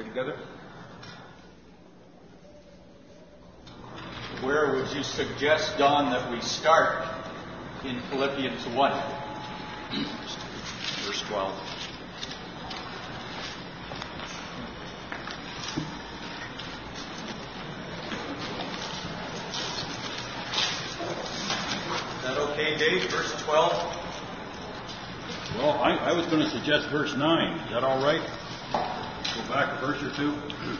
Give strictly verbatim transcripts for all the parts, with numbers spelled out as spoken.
pray together. Where would you suggest, Don, that we start in Philippians one? Verse twelve. Is that okay, Dave? Verse twelve? Well, I, I was going to suggest verse nine. Is that all right? Go back a verse or two.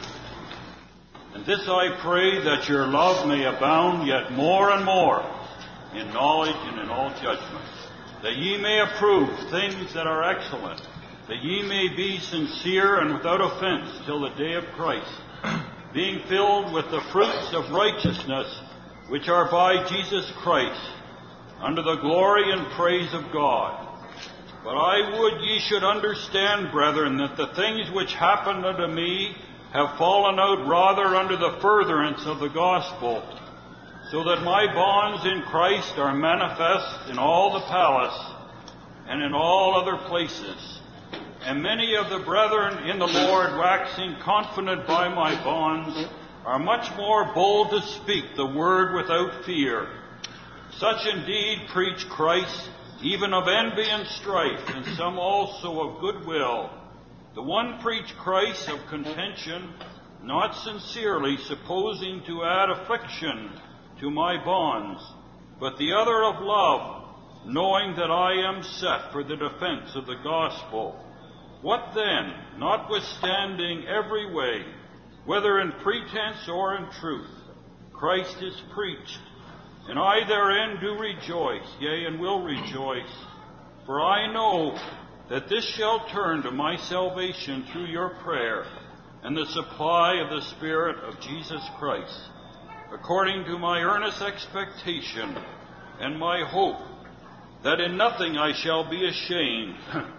And this I pray, that your love may abound yet more and more in knowledge and in all judgment, that ye may approve things that are excellent, that ye may be sincere and without offense till the day of Christ, being filled with the fruits of righteousness which are by Jesus Christ, unto the glory and praise of God. But I would ye should understand, brethren, that the things which happened unto me have fallen out rather under the furtherance of the gospel, so that my bonds in Christ are manifest in all the palace and in all other places. And many of the brethren in the Lord, waxing confident by my bonds, are much more bold to speak the word without fear. Such indeed preach Christ, even of envy and strife, and some also of goodwill. The one preach Christ of contention, not sincerely, supposing to add affliction to my bonds, but the other of love, knowing that I am set for the defense of the gospel. What then, notwithstanding every way, whether in pretense or in truth, Christ is preached, and I therein do rejoice, yea, and will rejoice. For I know that this shall turn to my salvation through your prayer and the supply of the Spirit of Jesus Christ, according to my earnest expectation and my hope, that in nothing I shall be ashamed,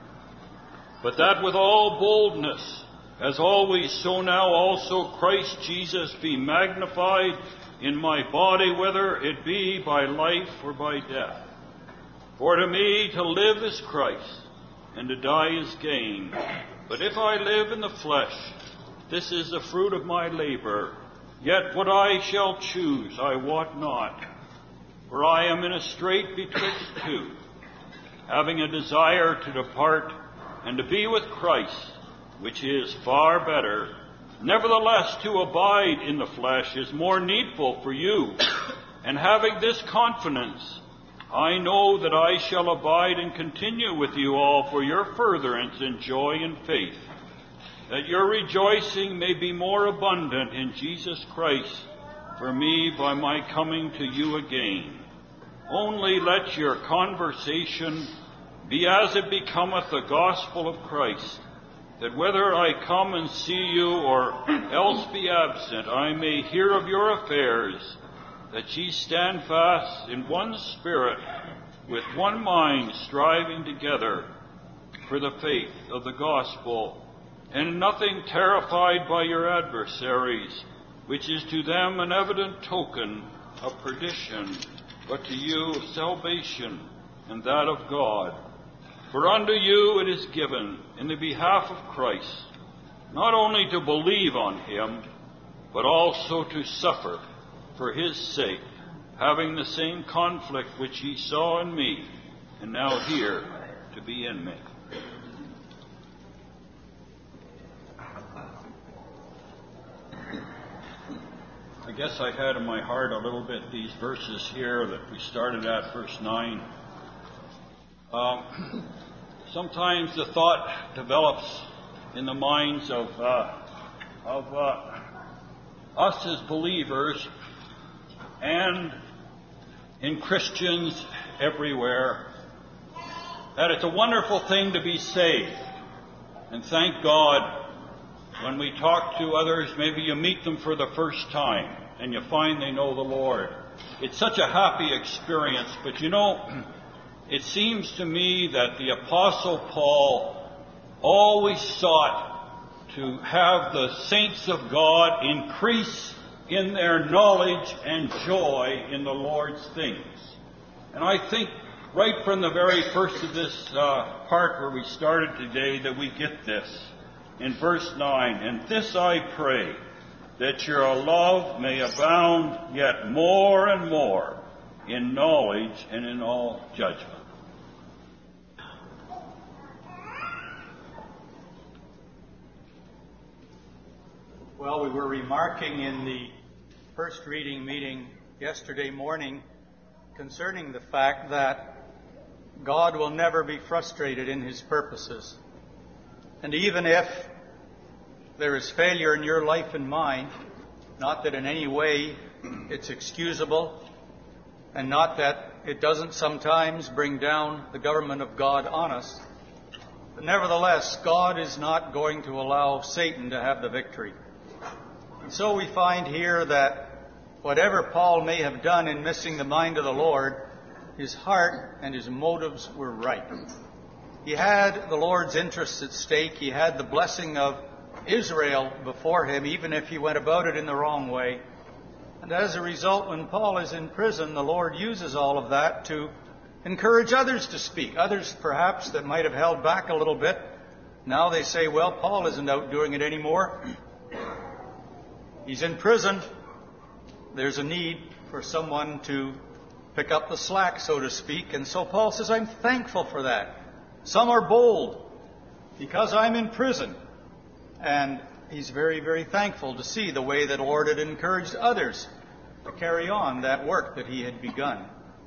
but that with all boldness, as always, so now also Christ Jesus be magnified in my body, whether it be by life or by death. For to me to live is Christ, and to die is gain. But if I live in the flesh, this is the fruit of my labor. Yet what I shall choose I wot not. For I am in a strait betwixt two, having a desire to depart and to be with Christ, which is far better. Nevertheless, to abide in the flesh is more needful for you. And having this confidence, I know that I shall abide and continue with you all for your furtherance in joy and faith, that your rejoicing may be more abundant in Jesus Christ for me by my coming to you again. Only let your conversation be as it becometh the gospel of Christ, that whether I come and see you or else be absent, I may hear of your affairs, that ye stand fast in one spirit, with one mind, striving together for the faith of the gospel, and in nothing terrified by your adversaries, which is to them an evident token of perdition, but to you of salvation, and that of God. For unto you it is given, in the behalf of Christ, not only to believe on him, but also to suffer for his sake, having the same conflict which ye saw in me, and now hear to be in me. I guess I had in my heart a little bit these verses here that we started at, verse nine. Um, sometimes the thought develops in the minds of uh, of uh, us as believers and in Christians everywhere that it's a wonderful thing to be saved. And thank God, when we talk to others, maybe you meet them for the first time and you find they know the Lord. It's such a happy experience. But you know, it seems to me that the Apostle Paul always sought to have the saints of God increase in their knowledge and joy in the Lord's things. And I think right from the very first of this uh, part where we started today that we get this. in verse nine, and this I pray, that your love may abound yet more and more in knowledge and in all judgment. Well, we were remarking in the first reading meeting yesterday morning concerning the fact that God will never be frustrated in His purposes. And even if there is failure in your life and mine, not that in any way it's excusable, and not that it doesn't sometimes bring down the government of God on us, but nevertheless, God is not going to allow Satan to have the victory. And so we find here that whatever Paul may have done in missing the mind of the Lord, his heart and his motives were right. He had the Lord's interests at stake. He had the blessing of Israel before him, even if he went about it in the wrong way. And as a result, when Paul is in prison, the Lord uses all of that to encourage others to speak. Others, perhaps, that might have held back a little bit. Now they say, well, Paul isn't out doing it anymore. He's in prison. There's a need for someone to pick up the slack, so to speak. And so Paul says, I'm thankful for that. Some are bold because I'm in prison. And he's very, very thankful to see the way that the Lord had encouraged others to carry on that work that he had begun.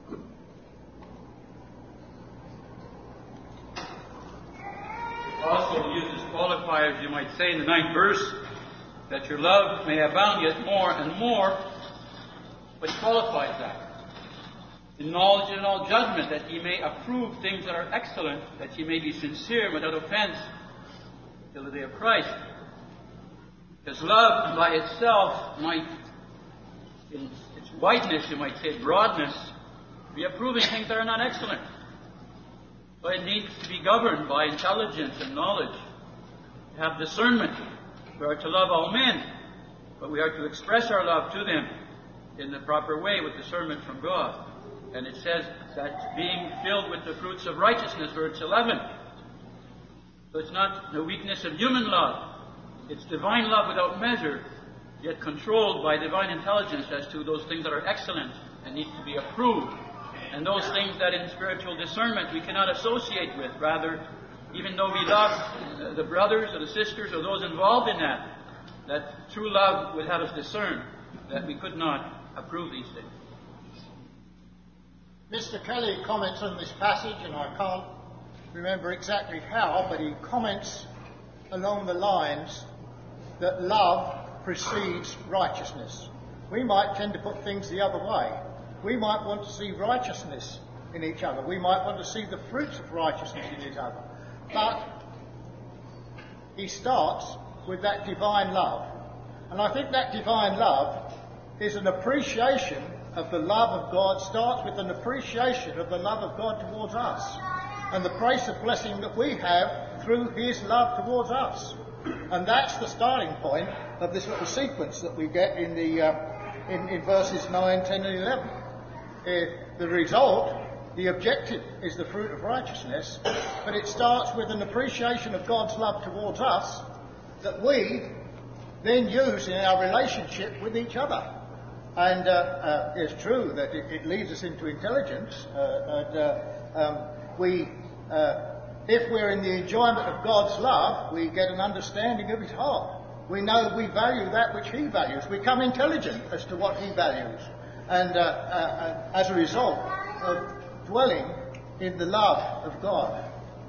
Also uses qualifiers, you might say, in the ninth verse, that your love may abound yet more and more, but he qualifies that. In knowledge and all judgment, that ye may approve things that are excellent, that ye may be sincere without offense till the day of Christ. Because love by itself might, in its wideness, you might say broadness, be approving things that are not excellent. But it needs to be governed by intelligence and knowledge, to have discernment. We are to love all men, but we are to express our love to them in the proper way with discernment from God. And it says that being filled with the fruits of righteousness, verse eleven. So it's not the weakness of human love. It's divine love without measure, yet controlled by divine intelligence as to those things that are excellent and need to be approved. And those things that in spiritual discernment we cannot associate with. Rather, even though we love the brothers or the sisters or those involved in that, that true love would have us discern that we could not approve these things. Mister Kelly comments on this passage, and I can't remember exactly how, but he comments along the lines that love precedes righteousness. We might tend to put things the other way. We might want to see righteousness in each other. We might want to see the fruits of righteousness in each other. But he starts with that divine love. And I think that divine love is an appreciation of the love of God, starts with an appreciation of the love of God towards us and the grace of blessing that we have through his love towards us. And that's the starting point of this little sequence that we get in the uh, in, in verses nine, ten and eleven. Uh, the result, the objective, is the fruit of righteousness, but it starts with an appreciation of God's love towards us that we then use in our relationship with each other. And uh, uh, it's true that it, it leads us into intelligence. Uh, and, uh, um, we, uh, if we're in the enjoyment of God's love, we get an understanding of his heart. We know we value that which he values. We become intelligent as to what he values. And uh, uh, as a result of dwelling in the love of God.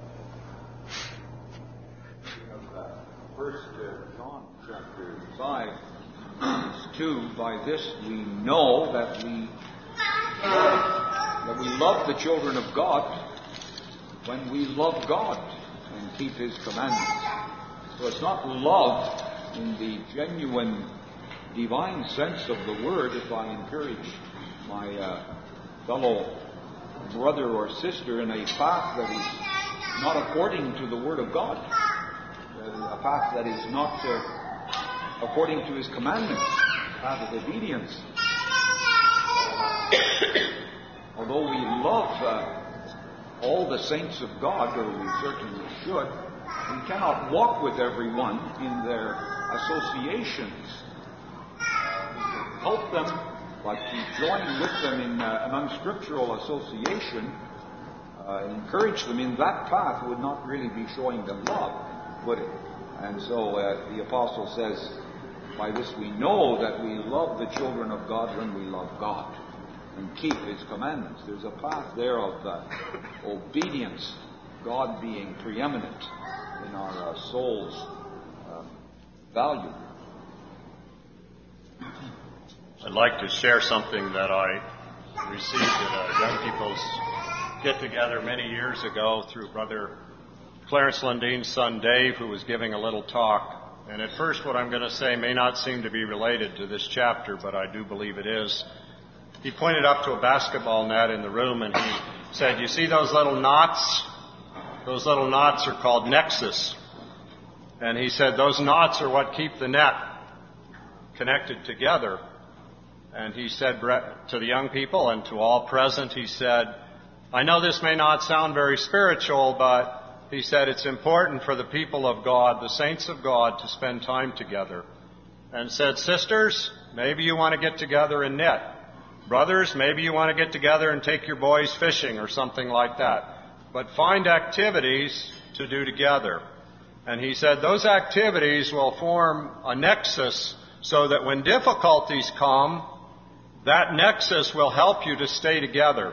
First uh, John chapter five, verse two. By this we know that we that we love the children of God when we love God and keep His commandments. So it's not love in the genuine divine sense of the word if I encourage my uh, fellow brother or sister in a path that is not according to the word of God, a path that is not uh, according to his commandments, a path of obedience. Although we love uh, all the saints of God, or we certainly should, We cannot walk with everyone in their associations. Uh, help them, but to join with them in uh, an unscriptural association, uh, encourage them in that path would not really be showing them love, would it? And so uh, the apostle says, by this we know that we love the children of God when we love God and keep His commandments. There's a path there of uh, obedience, God being preeminent in our uh, soul's uh, value. I'd like to share something that I received at a young people's get-together many years ago through Brother Clarence Lundine's son Dave, who was giving a little talk. And at first what I'm going to say may not seem to be related to this chapter, but I do believe it is. He pointed up to a basketball net in the room and he said, "You see those little knots? Those little knots are called nexus." And he said, those knots are what keep the net connected together. And he said to the young people and to all present, he said, "I know this may not sound very spiritual, but," he said, "it's important for the people of God, the saints of God, to spend time together." And said, "Sisters, maybe you want to get together and knit. Brothers, maybe you want to get together and take your boys fishing or something like that. But find activities to do together." And he said those activities will form a nexus so that when difficulties come, that nexus will help you to stay together.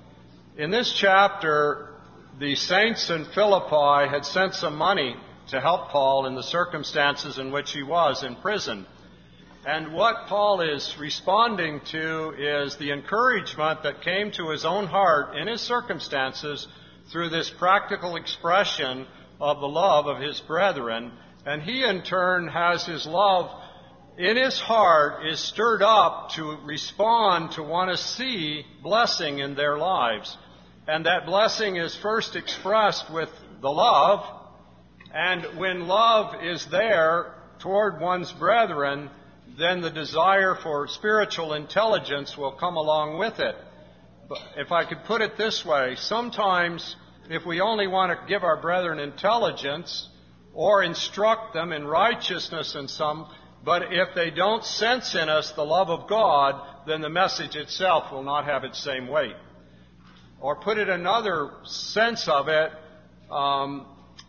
In this chapter, the saints in Philippi had sent some money to help Paul in the circumstances in which he was in prison. And what Paul is responding to is the encouragement that came to his own heart in his circumstances through this practical expression of the love of his brethren. And he in turn has his love in his heart is stirred up to respond, to want to see blessing in their lives. And that blessing is first expressed with the love. And when love is there toward one's brethren, then the desire for spiritual intelligence will come along with it. But if I could put it this way, sometimes if we only want to give our brethren intelligence or instruct them in righteousness in some, but if they don't sense in us the love of God, then the message itself will not have its same weight. Or put it another sense of it, um,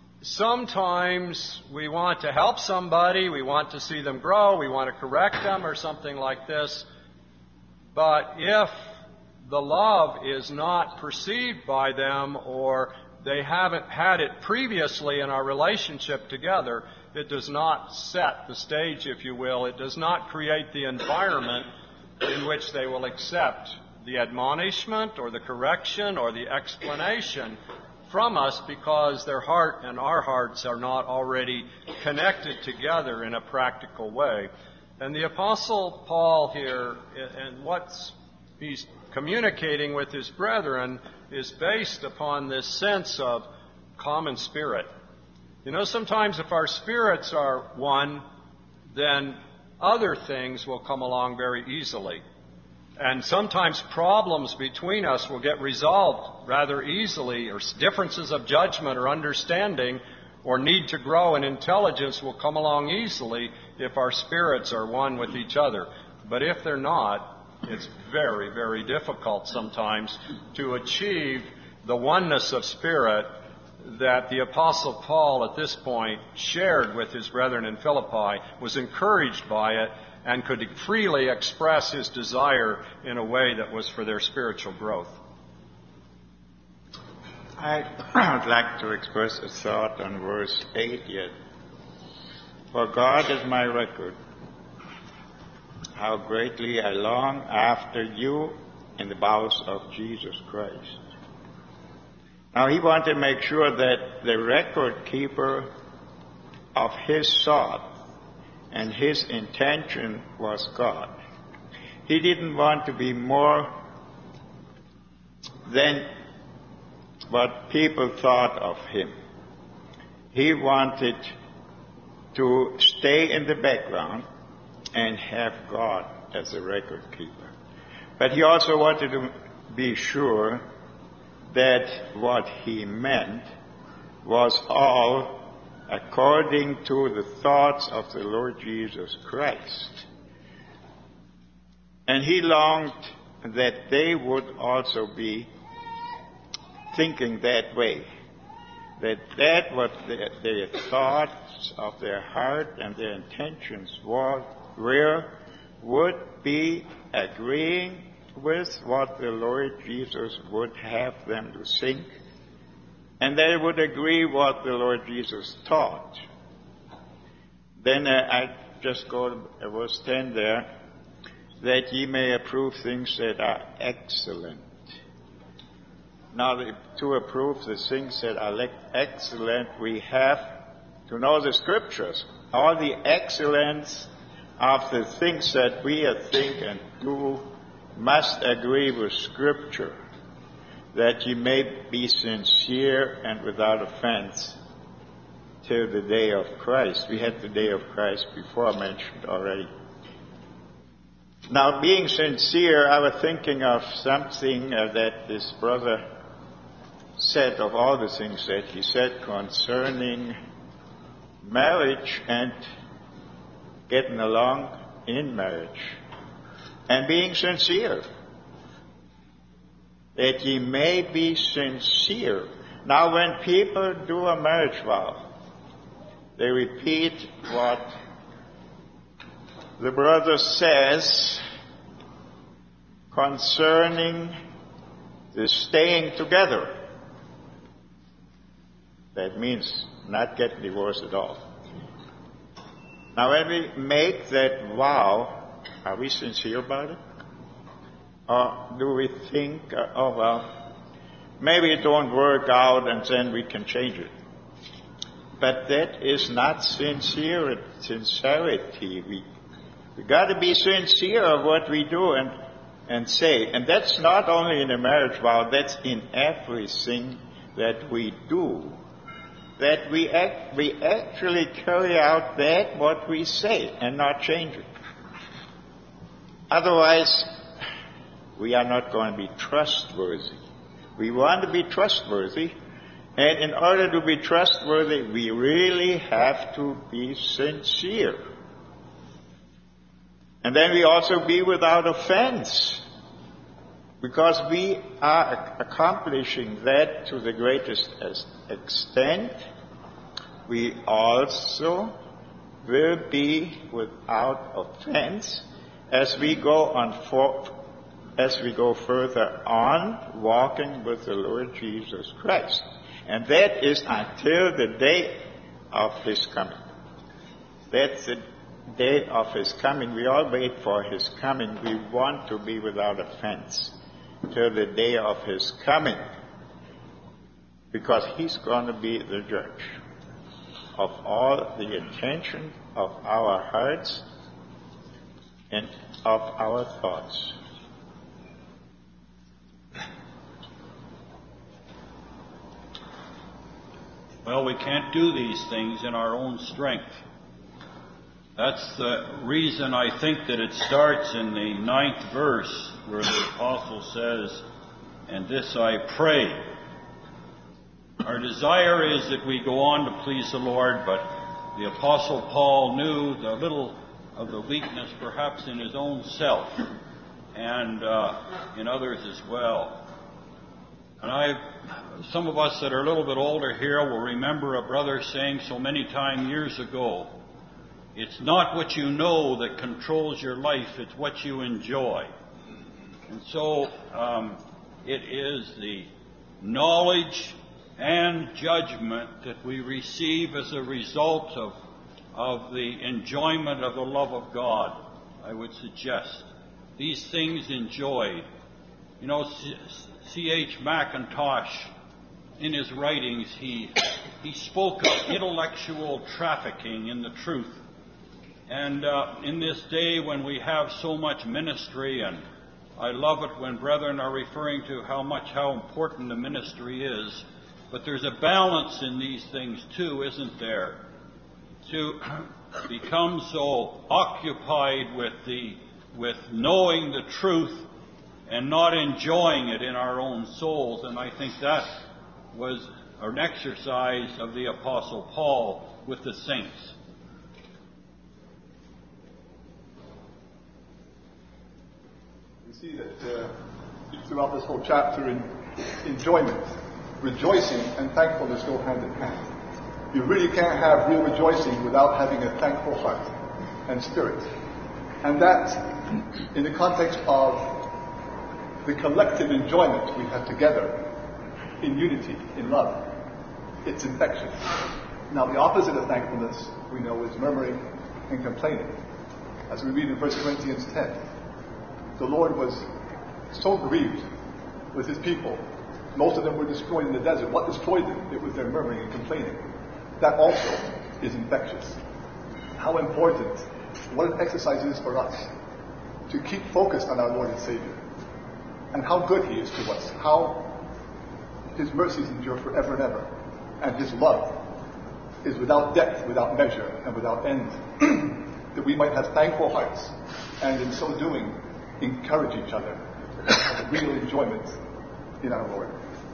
sometimes we want to help somebody, we want to see them grow, we want to correct them or something like this. But if the love is not perceived by them or they haven't had it previously in our relationship together, it does not set the stage, if you will. It does not create the environment in which they will accept the admonishment or the correction or the explanation from us, because their heart and our hearts are not already connected together in a practical way. And the Apostle Paul here, and what he's communicating with his brethren, is based upon this sense of common spirit. You know, sometimes if our spirits are one, then other things will come along very easily. And sometimes problems between us will get resolved rather easily, or differences of judgment or understanding or need to grow in intelligence will come along easily if our spirits are one with each other. But if they're not, it's very, very difficult sometimes to achieve the oneness of spirit that the Apostle Paul at this point shared with his brethren in Philippi, was encouraged by it, and could freely express his desire in a way that was for their spiritual growth. I would like to express a thought on verse eight yet. For God is my record, how greatly I long after you in the bowels of Jesus Christ. Now he wanted to make sure that the record keeper of his thought and his intention was God. He didn't want to be more than what people thought of him. He wanted to stay in the background and have God as a record keeper. But he also wanted to be sure that what he meant was all according to the thoughts of the Lord Jesus Christ. And he longed that they would also be thinking that way, that that what their, their thoughts of their heart and their intentions were, were would be agreeing with what the Lord Jesus would have them to think, and they would agree what the Lord Jesus taught. Then uh, I just go to verse ten there, that ye may approve things that are excellent. Now, the, to approve the things that are le- excellent, we have to know the Scriptures. All the excellence of the things that we think and do must agree with Scripture, that ye may be sincere and without offense till the day of Christ. We had the day of Christ before mentioned already. Now, being sincere, I was thinking of something uh, that this brother said, of all the things that he said concerning marriage and getting along in marriage and being sincere. That ye may be sincere. Now, when people do a marriage vow, they repeat what the brother says concerning the staying together. That means not getting divorced at all. Now, when we make that vow, are we sincere about it? Or do we think, uh, oh, well, maybe it don't work out and then we can change it? But that is not sincere, sincerity. We we got to be sincere of what we do and, and say. And that's not only in a marriage vow, that's in everything that we do. That we act, we actually carry out that what we say and not change it. Otherwise, we are not going to be trustworthy. We want to be trustworthy, and in order to be trustworthy, we really have to be sincere. And then we also be without offense, because we are accomplishing that to the greatest extent. We also will be without offense as we go on for, as we go further on walking with the Lord Jesus Christ. And that is until the day of His coming. That's the day of His coming. We all wait for His coming. We want to be without offense till the day of His coming, because He's going to be the judge of all the intention of our hearts and of our thoughts. Well, we can't do these things in our own strength. That's the reason I think that it starts in the ninth verse where the apostle says, "And this I pray." Our desire is that we go on to please the Lord, but the apostle Paul knew the little of the weakness perhaps in his own self and uh, in others as well. And I, some of us that are a little bit older here will remember a brother saying so many times years ago, "It's not what you know that controls your life, it's what you enjoy." And so um, it is the knowledge and judgment that we receive as a result of, of the enjoyment of the love of God, I would suggest. These things enjoyed. You know, C H Mackintosh, in his writings, he, he spoke of intellectual trafficking in the truth. And uh, in this day when we have so much ministry, and I love it when brethren are referring to how much, how important the ministry is, but there's a balance in these things too, isn't there? To become so occupied with the, with knowing the truth and not enjoying it in our own souls. And I think that was or an exercise of the Apostle Paul with the saints. We see that uh, throughout this whole chapter, in enjoyment, rejoicing, and thankfulness go hand in hand. You really can't have real rejoicing without having a thankful heart and spirit. And that, in the context of the collective enjoyment we have together in unity, in love, it's infectious. Now, the opposite of thankfulness, we know, is murmuring and complaining. As we read in First Corinthians ten, the Lord was so grieved with his people. Most of them were destroyed in the desert. What destroyed them? It was their murmuring and complaining. That also is infectious. How important, what an exercise it is for us to keep focused on our Lord and Savior, and how good he is to us, how his mercies endure forever and ever, and his love is without depth, without measure, and without end. That we might have thankful hearts, and in so doing, encourage each other to have real enjoyment in our Lord.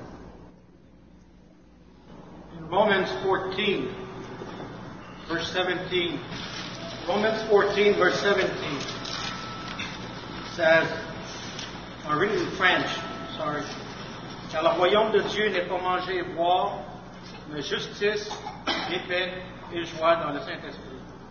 In Romans fourteen, verse seventeen, Romans fourteen, verse seventeen says, I'll read it in French, sorry. Car le royaume de Dieu n'est pas manger et boire, mais justice, et paix et joie dans le Saint-Esprit.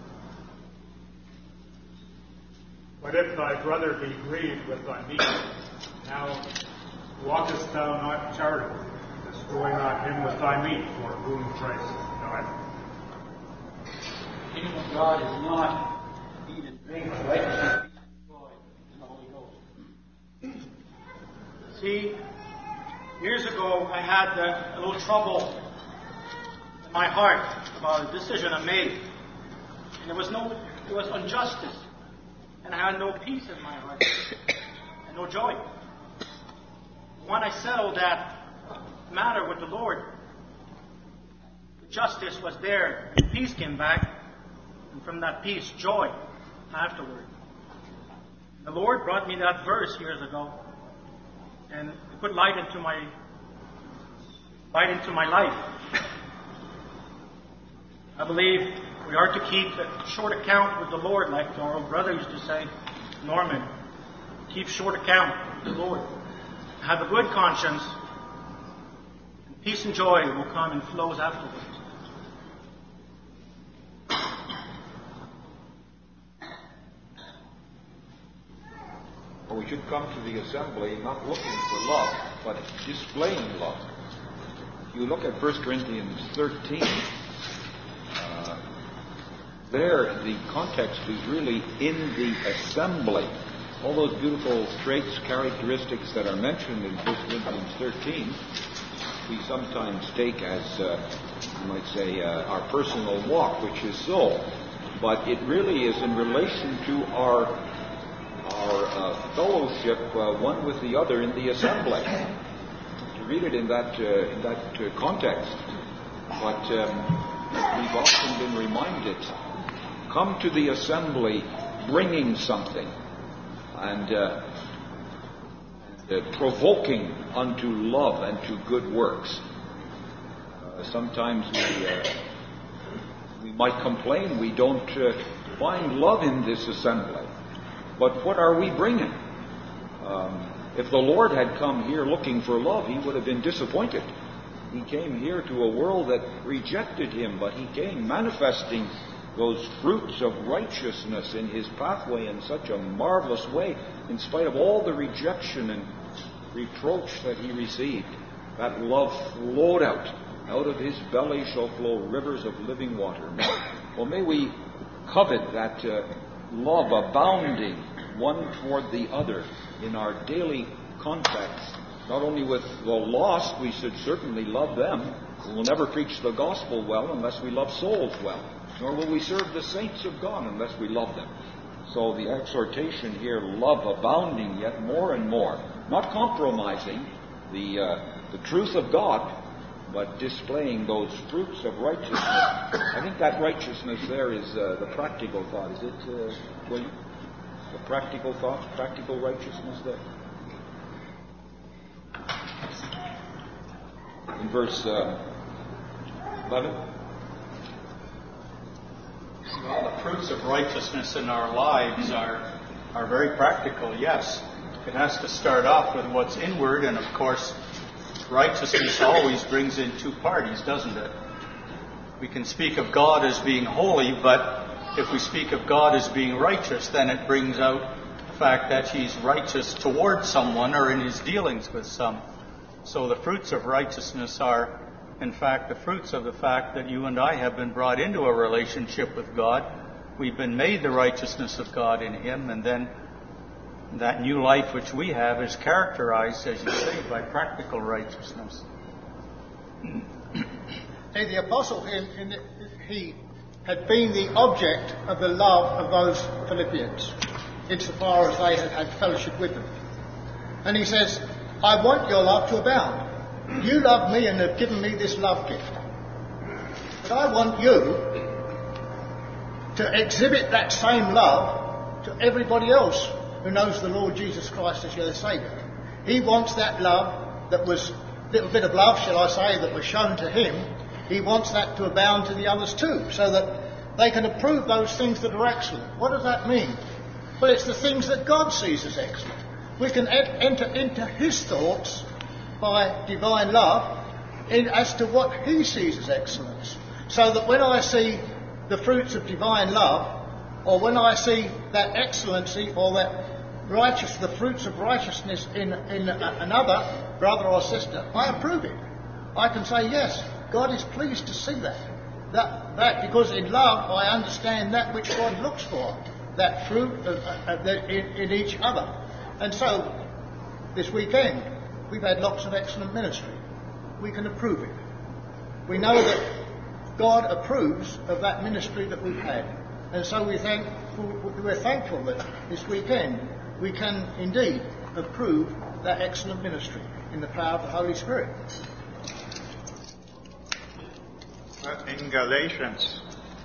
But if thy brother be grieved with thy meat, now walkest thou not charitably, destroy not him with thy meat, for whom Christ died. The kingdom of God is not eat and drink, but righteousness, peace, and joy in the Holy Ghost. See, years ago I had uh, a little trouble in my heart about a decision I made. And there was no, it was injustice. And I had no peace in my heart. And no joy. When I settled that matter with the Lord, the justice was there. And peace came back. And from that peace, joy afterward. The Lord brought me that verse years ago. And it put light into my light into my life. I believe we are to keep a short account with the Lord, like our old brother used to say, Norman. Keep short account with the Lord. Have a good conscience. And peace and joy will come and flows afterwards. Well, we should come to the assembly not looking for love, but displaying love. If you look at First Corinthians thirteen, uh, there the context is really in the assembly. All those beautiful traits, characteristics that are mentioned in First Corinthians thirteen, we sometimes take as, uh, you might say, uh, our personal walk, which is so. But it really is in relation to our our uh, fellowship, uh, one with the other in the assembly. To read it in that uh, in that uh, context. But um, we've often been reminded, come to the assembly bringing something and, uh, and uh, provoking unto love and to good works. Uh, sometimes we uh, we might complain we don't uh, find love in this assembly. But what are we bringing? Um, if the Lord had come here looking for love, he would have been disappointed. He came here to a world that rejected him, but he came manifesting those fruits of righteousness in his pathway in such a marvelous way, in spite of all the rejection and reproach that he received. That love flowed out. Out of his belly shall flow rivers of living water. Well, may we covet that uh, love abounding one toward the other in our daily contacts. Not only with the lost, we should certainly love them. We'll never preach the gospel well unless we love souls well. Nor will we serve the saints of God unless we love them. So the exhortation here, love abounding yet more and more. Not compromising the, uh, the truth of God, but displaying those fruits of righteousness. I think that righteousness there is uh, the practical thought. Is it, uh, William? The practical thought, practical righteousness there? In verse uh, Bevan? Well, the fruits of righteousness in our lives are, are very practical, yes. It has to start off with what's inward, and of course, righteousness always brings in two parties, doesn't it? We can speak of God as being holy, but if we speak of God as being righteous, then it brings out the fact that He's righteous towards someone or in His dealings with some. So the fruits of righteousness are, in fact, the fruits of the fact that you and I have been brought into a relationship with God. We've been made the righteousness of God in Him, and then that new life which we have is characterized, as you say, by practical righteousness. See, the apostle, in, in the, he had been the object of the love of those Philippians, insofar as they had had fellowship with them. And he says, I want your love to abound. You love me and have given me this love gift. But I want you to exhibit that same love to everybody else who knows the Lord Jesus Christ as your Saviour. He wants that love that was, a little bit of love, shall I say, that was shown to him. He wants that to abound to the others too, so that they can approve those things that are excellent. What does that mean? Well, it's the things that God sees as excellent. We can ed- enter into His thoughts by divine love in, as to what He sees as excellence. So that when I see the fruits of divine love, or when I see that excellency or that righteous, the fruits of righteousness in, in a, another brother or sister, I approve it. I can say, yes, God is pleased to see that. That, that because in love I understand that which God looks for, that fruit of, of the, in, in each other. And so, this weekend, we've had lots of excellent ministry. We can approve it. We know that God approves of that ministry that we've had. And so we thank, we're thankful that this weekend we can indeed approve that excellent ministry in the power of the Holy Spirit. In Galatians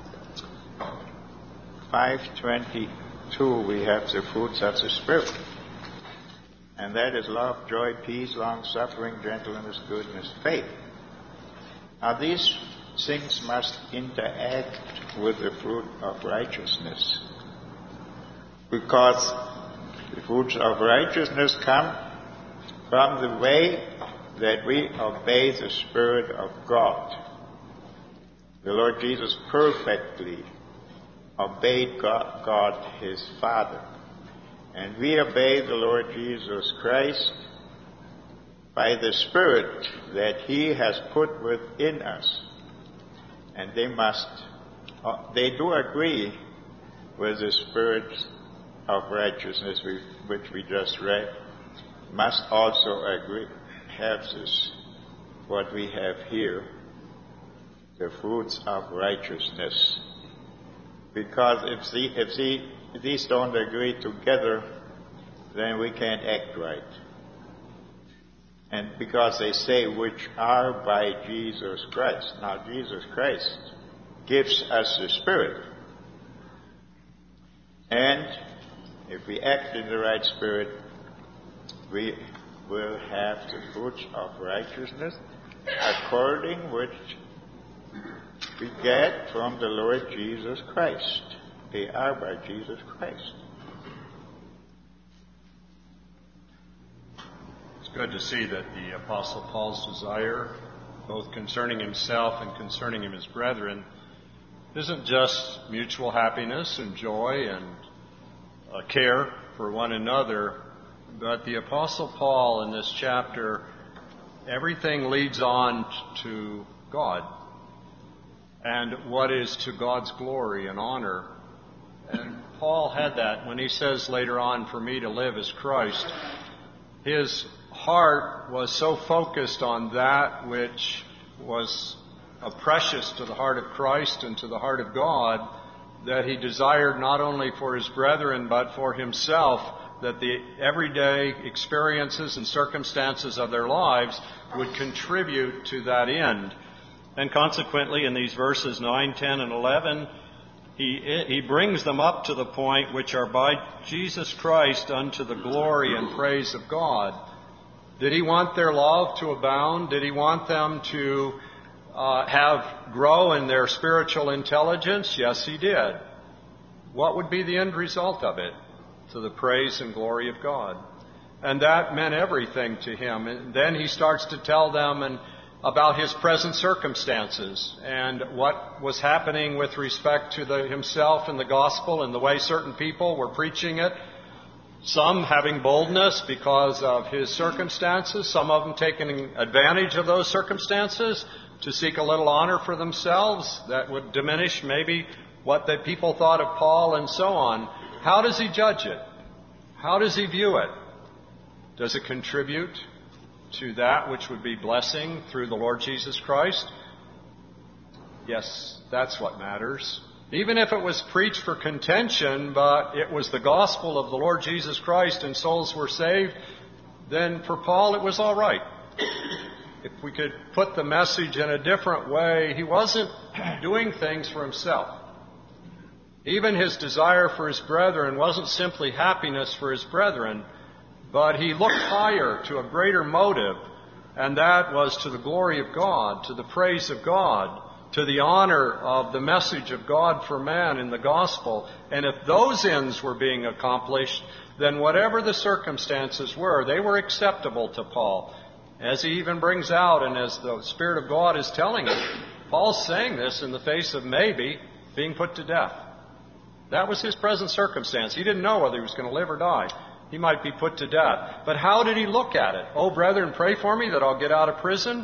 five twenty-two, we have the fruits of the Spirit. And that is love, joy, peace, long-suffering, gentleness, goodness, faith. Now these things must interact with the fruit of righteousness. Because the fruits of righteousness come from the way that we obey the Spirit of God. The Lord Jesus perfectly obeyed God, God His Father. And we obey the Lord Jesus Christ by the Spirit that He has put within us. And they must, uh, they do agree with the Spirit of righteousness we, which we just read, must also agree, have this, what we have here, the fruits of righteousness. Because if, the, if, the, if these don't agree together, then we can't act right. And because they say, which are by Jesus Christ. Now, Jesus Christ gives us the Spirit. And if we act in the right spirit, we will have the fruits of righteousness according which we get from the Lord Jesus Christ. They are by Jesus Christ. It's good to see that the Apostle Paul's desire, both concerning himself and concerning his brethren, isn't just mutual happiness and joy and uh, care for one another, but the Apostle Paul in this chapter, everything leads on to God and what is to God's glory and honor. And Paul had that when he says later on, for me to live is Christ. His heart was so focused on that which was uh, precious to the heart of Christ and to the heart of God, that he desired not only for his brethren but for himself that the everyday experiences and circumstances of their lives would contribute to that end. And consequently, in these verses nine, ten, and eleven, he, he brings them up to the point which are by Jesus Christ unto the glory and praise of God. Did he want their love to abound? Did he want them to uh, have grow in their spiritual intelligence? Yes, he did. What would be the end result of it? To the praise and glory of God. And that meant everything to him. And then he starts to tell them and about his present circumstances and what was happening with respect to the, himself and the gospel and the way certain people were preaching it. Some having boldness because of his circumstances, some of them taking advantage of those circumstances to seek a little honor for themselves that would diminish maybe what the people thought of Paul and so on. How does he judge it? How does he view it? Does it contribute to that which would be blessing through the Lord Jesus Christ? Yes, that's what matters. Even if it was preached for contention, but it was the gospel of the Lord Jesus Christ and souls were saved, then for Paul it was all right. If we could put the message in a different way, he wasn't doing things for himself. Even his desire for his brethren wasn't simply happiness for his brethren, but he looked higher to a greater motive, and that was to the glory of God, to the praise of God, to the honor of the message of God for man in the gospel. And if those ends were being accomplished, then whatever the circumstances were, they were acceptable to Paul. As he even brings out, and as the Spirit of God is telling him, Paul's saying this in the face of maybe being put to death. That was his present circumstance. He didn't know whether he was going to live or die. He might be put to death. But how did he look at it? Oh, brethren, pray for me that I'll get out of prison?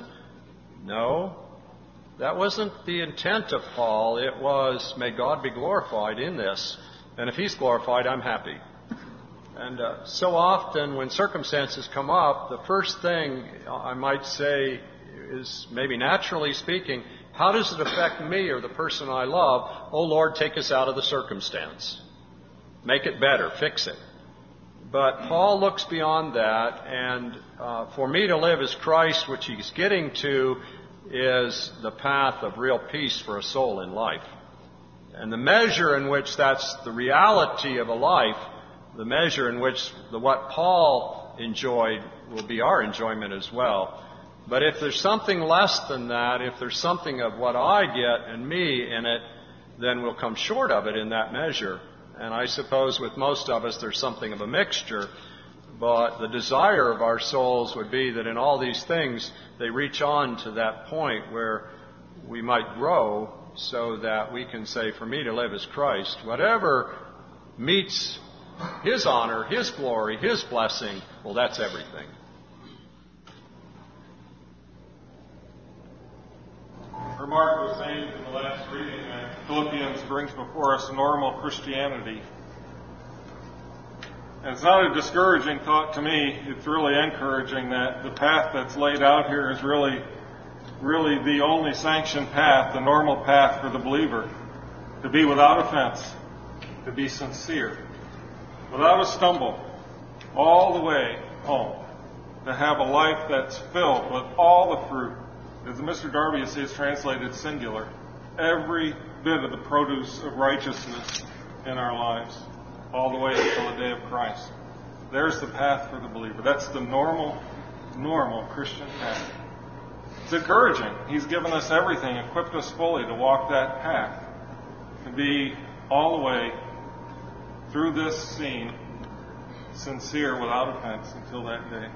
No. That wasn't the intent of Paul. It was, may God be glorified in this. And if he's glorified, I'm happy. And uh, so often when circumstances come up, the first thing I might say is, maybe naturally speaking, how does it affect me or the person I love? Oh, Lord, take us out of the circumstance. Make it better. Fix it. But Paul looks beyond that, and uh, for me to live as Christ, which he's getting to, is the path of real peace for a soul in life. And the measure in which that's the reality of a life, the measure in which the, what Paul enjoyed will be our enjoyment as well. But if there's something less than that, if there's something of what I get and me in it, then we'll come short of it in that measure. And I suppose with most of us there's something of a mixture. But the desire of our souls would be that in all these things they reach on to that point where we might grow so that we can say, for me to live as Christ, whatever meets His honor, His glory, His blessing, well, that's everything. Mark was saying in the last reading that Philippians brings before us normal Christianity. And it's not a discouraging thought to me. It's really encouraging that the path that's laid out here is really, really the only sanctioned path, the normal path for the believer. To be without offense, to be sincere, without a stumble, all the way home. To have a life that's filled with all the fruit. As Mister Darby has translated singular, every bit of the produce of righteousness in our lives, all the way until the day of Christ. There's the path for the believer. That's the normal, normal Christian path. It's encouraging. He's given us everything, equipped us fully to walk that path, to be all the way through this scene, sincere without offense until that day.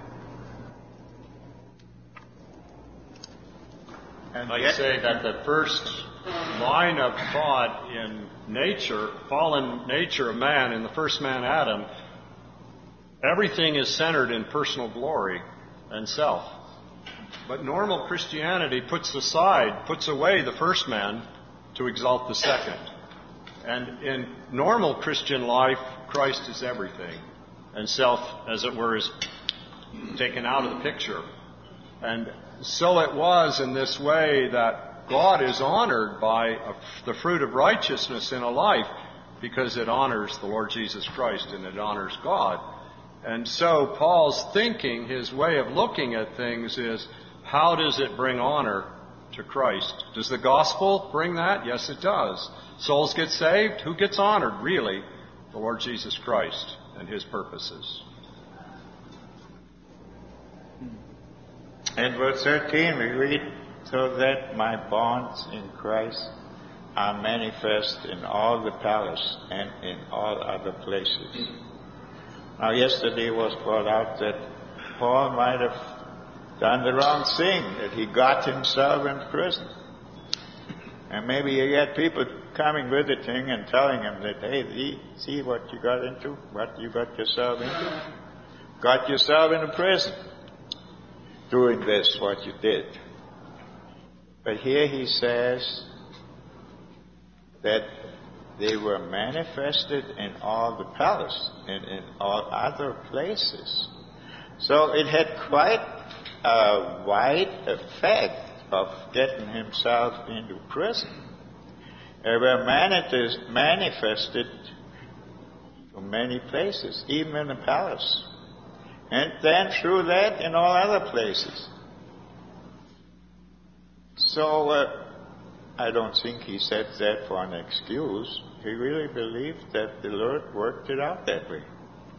And I say that the first line of thought in nature, fallen nature of man, in the first man Adam, everything is centered in personal glory and self. But normal Christianity puts aside, puts away the first man to exalt the second. And in normal Christian life, Christ is everything. And self, as it were, is taken out of the picture. And so it was in this way that God is honored by a, the fruit of righteousness in a life because it honors the Lord Jesus Christ and it honors God. And so Paul's thinking, his way of looking at things is, how does it bring honor to Christ? Does the gospel bring that? Yes, it does. Souls get saved. Who gets honored, really? The Lord Jesus Christ and His purposes. In verse thirteen we read, so that my bonds in Christ are manifest in all the palace and in all other places. Now, yesterday was brought out that Paul might have done the wrong thing, that he got himself in prison. And maybe he had people coming visiting and telling him that, hey, see, see what you got into, what you got yourself into? Got yourself in a prison doing this, what you did. But here he says that they were manifested in all the palace and in all other places. So it had quite a wide effect of getting himself into prison. They were manifested from many places, even in the palace. And then through that in all other places. So uh, I don't think he said that for an excuse. He really believed that the Lord worked it out that way.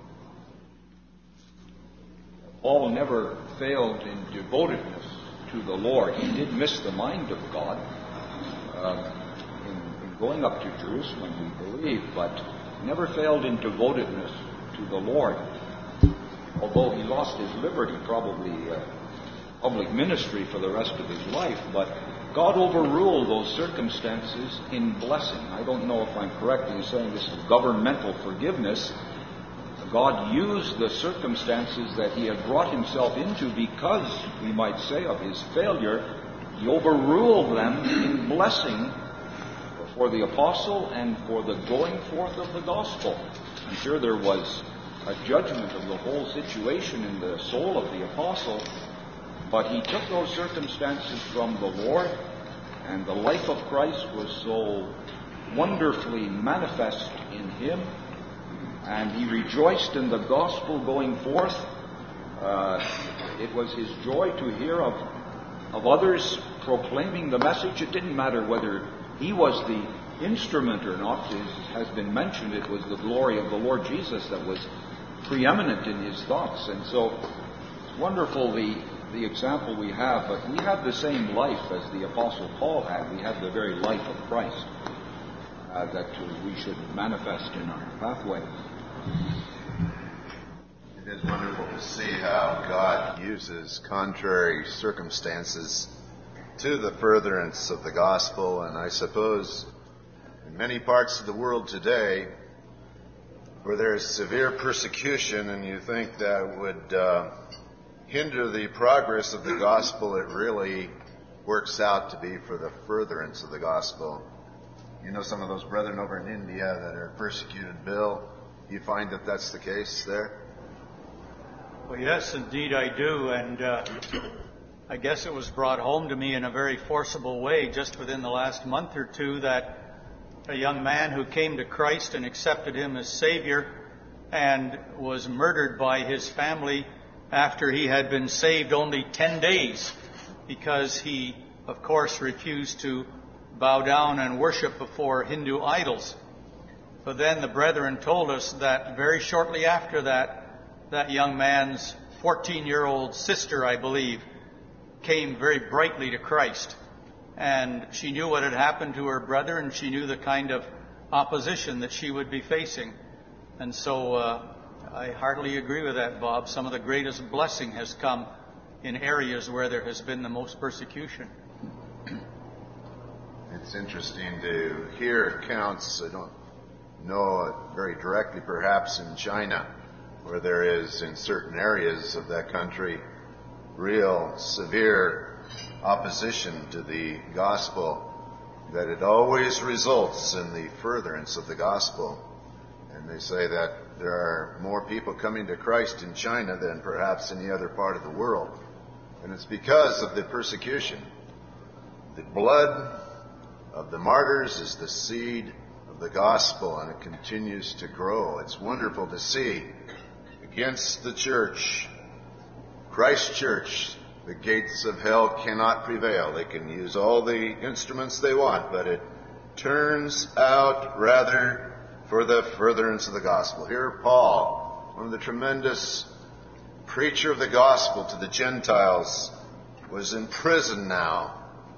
Paul never failed in devotedness to the Lord. He did miss the mind of God uh, in, in going up to Jerusalem, we believe, but never failed in devotedness to the Lord. Although he lost his liberty, probably uh, public ministry for the rest of his life, but God overruled those circumstances in blessing. I don't know if I'm correct in saying this is governmental forgiveness. God used the circumstances that he had brought himself into because, we might say, of his failure. He overruled them in blessing for the apostle and for the going forth of the gospel. I'm sure there was a judgment of the whole situation in the soul of the apostle, but he took those circumstances from the Lord, and the life of Christ was so wonderfully manifest in him, and he rejoiced in the gospel going forth. Uh, it was his joy to hear of, of others proclaiming the message. It didn't matter whether he was the instrument or not. As has been mentioned, it was the glory of the Lord Jesus that was preeminent in his thoughts. And so it's wonderful the, the example we have, but we have the same life as the Apostle Paul had. We have the very life of Christ uh, that we should manifest in our pathway. It is wonderful to see how God uses contrary circumstances to the furtherance of the gospel. And I suppose in many parts of the world today, where there is severe persecution and you think that would uh, hinder the progress of the gospel, it really works out to be for the furtherance of the gospel. You know some of those brethren over in India that are persecuted, Bill? You find that that's the case there? Well, yes, indeed I do. And uh, I guess it was brought home to me in a very forcible way just within the last month or two that a young man who came to Christ and accepted him as Savior and was murdered by his family after he had been saved only ten days because he, of course, refused to bow down and worship before Hindu idols. But then the brethren told us that very shortly after that, that young man's fourteen-year-old sister, I believe, came very brightly to Christ. And she knew what had happened to her brother, and she knew the kind of opposition that she would be facing. And so uh, I heartily agree with that, Bob. Some of the greatest blessing has come in areas where there has been the most persecution. It's interesting to hear accounts, I don't know it very directly, perhaps in China, where there is in certain areas of that country real severe opposition to the gospel, that it always results in the furtherance of the gospel. And they say that there are more people coming to Christ in China than perhaps any other part of the world. And it's because of the persecution. The blood of the martyrs is the seed of the gospel, and it continues to grow. It's wonderful to see against the church, Christ Church, the gates of hell cannot prevail. They can use all the instruments they want, but it turns out rather for the furtherance of the gospel. Here Paul, one of the tremendous preacher of the gospel to the Gentiles, was in prison now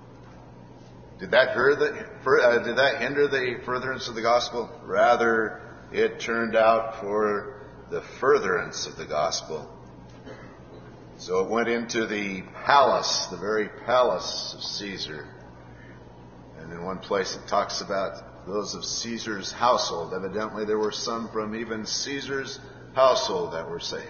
Did that hurt the, uh, did that hinder the furtherance of the gospel? Rather, it turned out for the furtherance of the gospel. So it went into the palace, the very palace of Caesar. And in one place it talks about those of Caesar's household. Evidently there were some from even Caesar's household that were saved.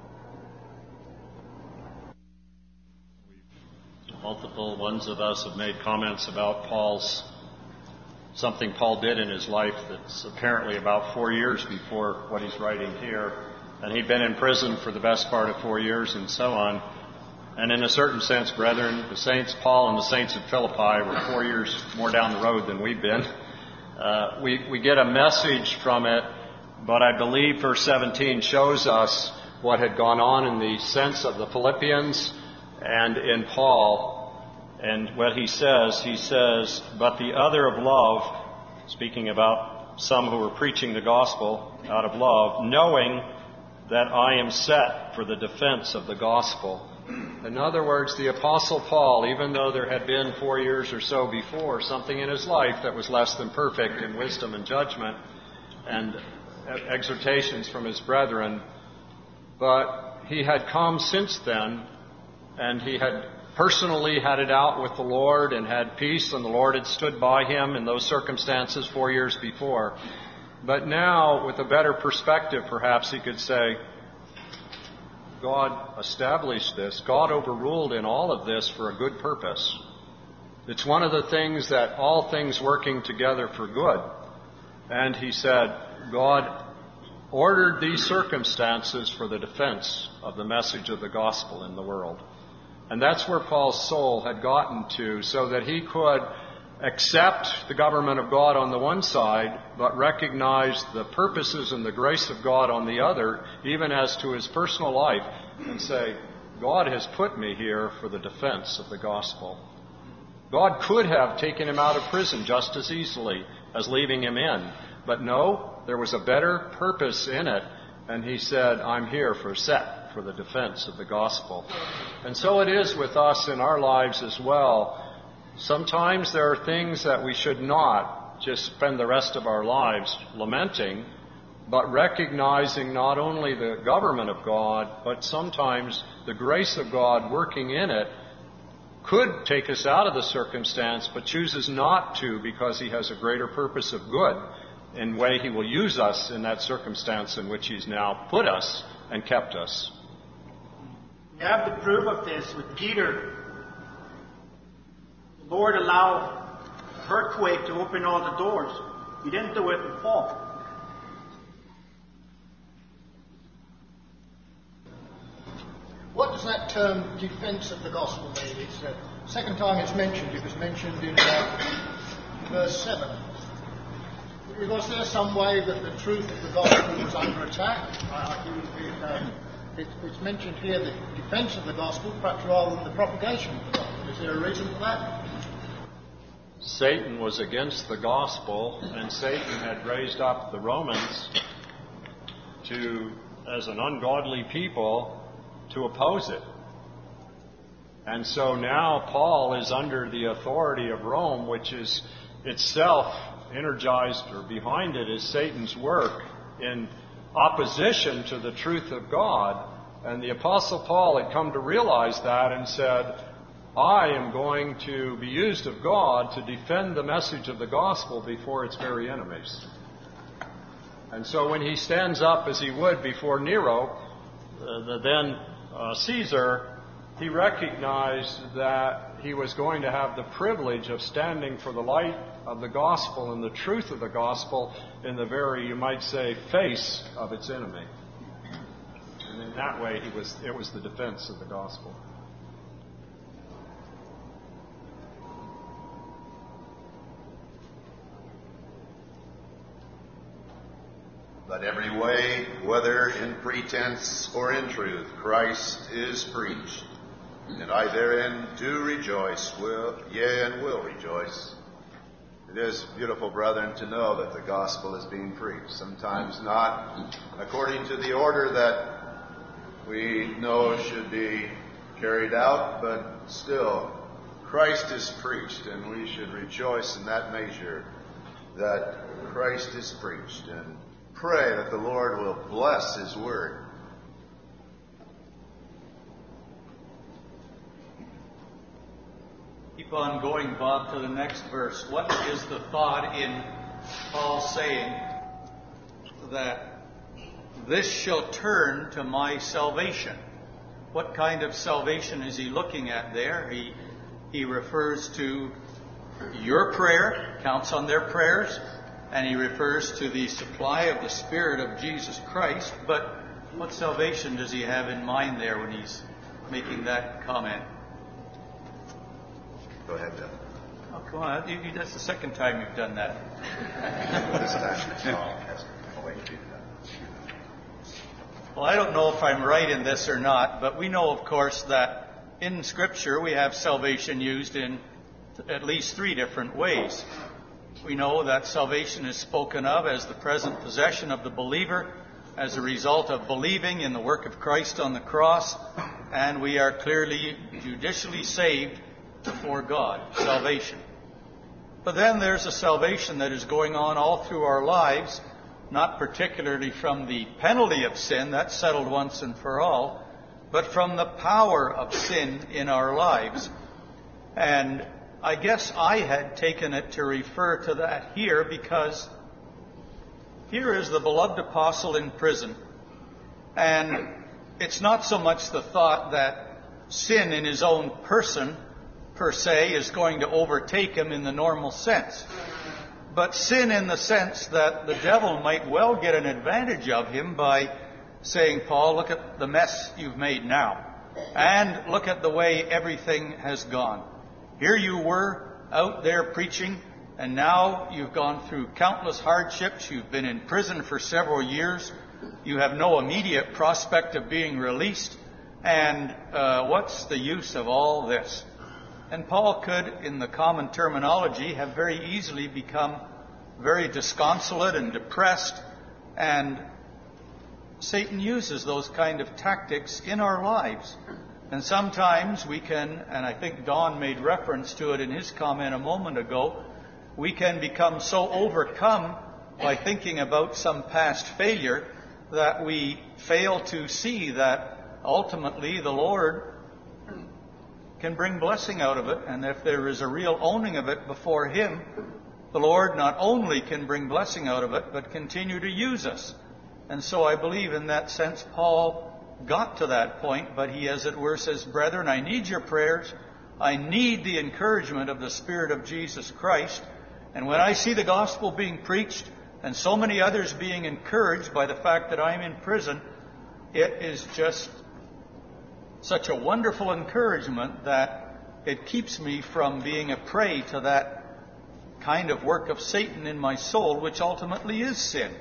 Multiple ones of us have made comments about Paul's, something Paul did in his life that's apparently about four years before what he's writing here. And he'd been in prison for the best part of four years and so on. And in a certain sense, brethren, the saints, Paul and the saints at Philippi were four years more down the road than we've been. Uh, we, we get a message from it, but I believe verse seventeen shows us what had gone on in the sense of the Philippians and in Paul. And what he says, he says, but the other of love, speaking about some who were preaching the gospel out of love, knowing that I am set for the defense of the gospel. In other words, the Apostle Paul, even though there had been four years or so before something in his life that was less than perfect in wisdom and judgment and exhortations from his brethren, but he had come since then and he had personally had it out with the Lord and had peace, and the Lord had stood by him in those circumstances four years before. But now, with a better perspective, perhaps he could say, God established this. God overruled in all of this for a good purpose. It's one of the things that all things working together for good. And he said, God ordered these circumstances for the defense of the message of the gospel in the world. And that's where Paul's soul had gotten to, so that he could accept the government of God on the one side, but recognize the purposes and the grace of God on the other, even as to his personal life, and say, God has put me here for the defense of the gospel. God could have taken him out of prison just as easily as leaving him in. But no, there was a better purpose in it, and he said, I'm here for set for the defense of the gospel. And so it is with us in our lives as well. Sometimes there are things that we should not just spend the rest of our lives lamenting, but recognizing not only the government of God, but sometimes the grace of God working in it could take us out of the circumstance, but chooses not to because he has a greater purpose of good in way he will use us in that circumstance in which he's now put us and kept us. We have the proof of this with Peter. The Lord allowed an earthquake to open all the doors. He didn't do it with Paul. What does that term defense of the gospel mean? It's the second time it's mentioned. It was mentioned in uh, verse seven. Was there some way that the truth of the gospel was under attack? I think it, uh, it, it's mentioned here the defense of the gospel, perhaps rather than the propagation of the gospel. Is there a reason for that? Satan was against the gospel, and Satan had raised up the Romans to, as an ungodly people, to oppose it. And so now Paul is under the authority of Rome, which is itself energized, or behind it is Satan's work in opposition to the truth of God. And the Apostle Paul had come to realize that and said, I am going to be used of God to defend the message of the gospel before its very enemies. And so when he stands up, as he would before Nero, uh, the then uh, Caesar, he recognized that he was going to have the privilege of standing for the light of the gospel and the truth of the gospel in the very, you might say, face of its enemy. And in that way, he was, it was the defense of the gospel. But every way, whether in pretense or in truth, Christ is preached. And I therein do rejoice, will, yea, and will rejoice. It is beautiful, brethren, to know that the gospel is being preached. Sometimes not according to the order that we know should be carried out, but still Christ is preached, and we should rejoice in that measure that Christ is preached, and pray that the Lord will bless His word. Keep on going, Bob, to the next verse. What is the thought in Paul saying that this shall turn to my salvation? What kind of salvation is he looking at there? He he refers to your prayer, counts on their prayers, and he refers to the supply of the Spirit of Jesus Christ. But what salvation does he have in mind there when he's making that comment? Go ahead, Bill. Oh, come on. You, you, that's the second time you've done that. This time it's Paul. I'll wait for you to do that. Well, I don't know if I'm right in this or not, but we know, of course, that in Scripture we have salvation used in at least three different ways. We know that salvation is spoken of as the present possession of the believer as a result of believing in the work of Christ on the cross, and we are clearly judicially saved before God, salvation. But then there's a salvation that is going on all through our lives, not particularly from the penalty of sin, that's settled once and for all, but from the power of sin in our lives. And I guess I had taken it to refer to that here because here is the beloved apostle in prison. And it's not so much the thought that sin in his own person per se is going to overtake him in the normal sense, but sin in the sense that the devil might well get an advantage of him by saying, Paul, look at the mess you've made now, and look at the way everything has gone. Here you were out there preaching, and now you've gone through countless hardships. You've been in prison for several years. You have no immediate prospect of being released. And uh, what's the use of all this? And Paul could, in the common terminology, have very easily become very disconsolate and depressed. And Satan uses those kind of tactics in our lives. And sometimes we can, and I think Don made reference to it in his comment a moment ago, we can become so overcome by thinking about some past failure that we fail to see that ultimately the Lord can bring blessing out of it. And if there is a real owning of it before Him, the Lord not only can bring blessing out of it, but continue to use us. And so I believe in that sense Paul got to that point, but he, as it were, says, brethren, I need your prayers. I need the encouragement of the Spirit of Jesus Christ. And when I see the gospel being preached and so many others being encouraged by the fact that I'm in prison, it is just such a wonderful encouragement that it keeps me from being a prey to that kind of work of Satan in my soul, which ultimately is sin.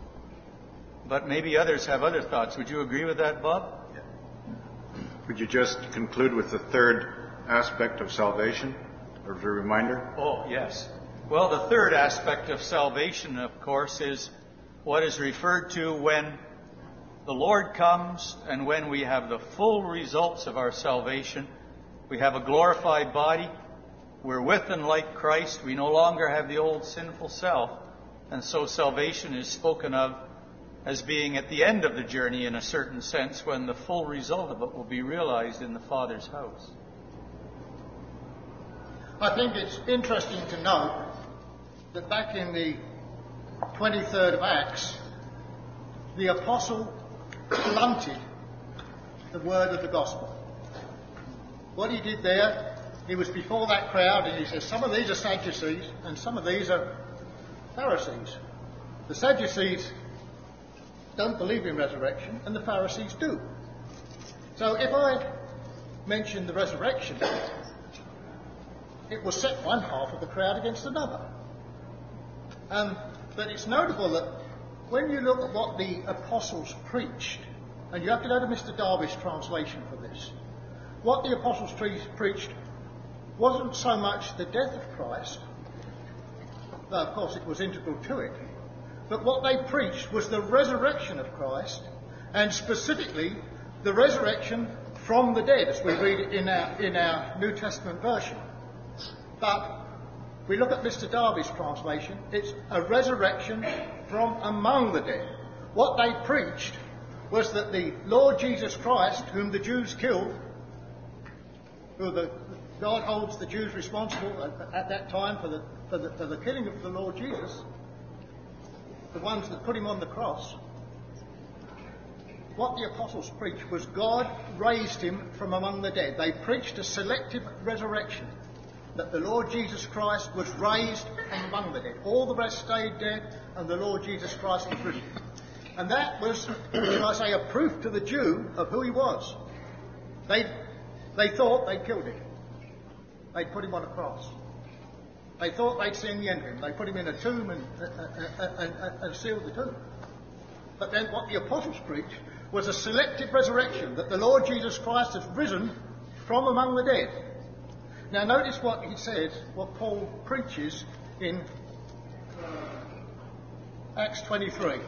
But maybe others have other thoughts. Would you agree with that, Bob? Would you just conclude with the third aspect of salvation, as a reminder? Oh, yes. Well, the third aspect of salvation, of course, is what is referred to when the Lord comes and when we have the full results of our salvation. We have a glorified body. We're with and like Christ. We no longer have the old sinful self. And so salvation is spoken of as being at the end of the journey in a certain sense, when the full result of it will be realized in the Father's house. I think it's interesting to note that back in the twenty-third of Acts, the apostle blunted the word of the gospel. What he did there, he was before that crowd and he says, some of these are Sadducees and some of these are Pharisees. The Sadducees don't believe in resurrection, and the Pharisees do. So if I mention the resurrection, it will set one half of the crowd against another. Um, but it's notable that when you look at what the apostles preached, and you have to go to Mister Darby's translation for this, what the apostles pre- preached wasn't so much the death of Christ, though of course it was integral to it, but what they preached was the resurrection of Christ, and specifically the resurrection from the dead, as we read it in our, in our New Testament version. But if we look at Mister Darby's translation, it's a resurrection from among the dead. What they preached was that the Lord Jesus Christ, whom the Jews killed, who the, God holds the Jews responsible at, at that time for the, for, the, for the killing of the Lord Jesus, the ones that put him on the cross, what the apostles preached was God raised him from among the dead. They preached a selective resurrection, that the Lord Jesus Christ was raised from among the dead. All the rest stayed dead, and the Lord Jesus Christ was risen. And that was, shall I say, a proof to the Jew of who he was. They, they thought they'd killed him. They'd put him on a cross. They thought they'd seen the end of him. They put him in a tomb and, and, and, and sealed the tomb. But then what the apostles preached was a selective resurrection, that the Lord Jesus Christ has risen from among the dead. Now notice what he says, what Paul preaches in Acts twenty-three.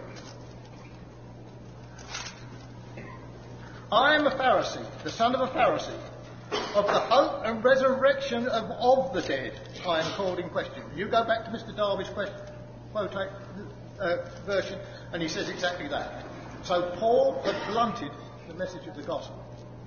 I am a Pharisee, the son of a Pharisee. Of the hope and resurrection of, of the dead, I am called in question. You go back to Mister Darby's question, quote, uh, version, and he says exactly that. So Paul had blunted the message of the gospel.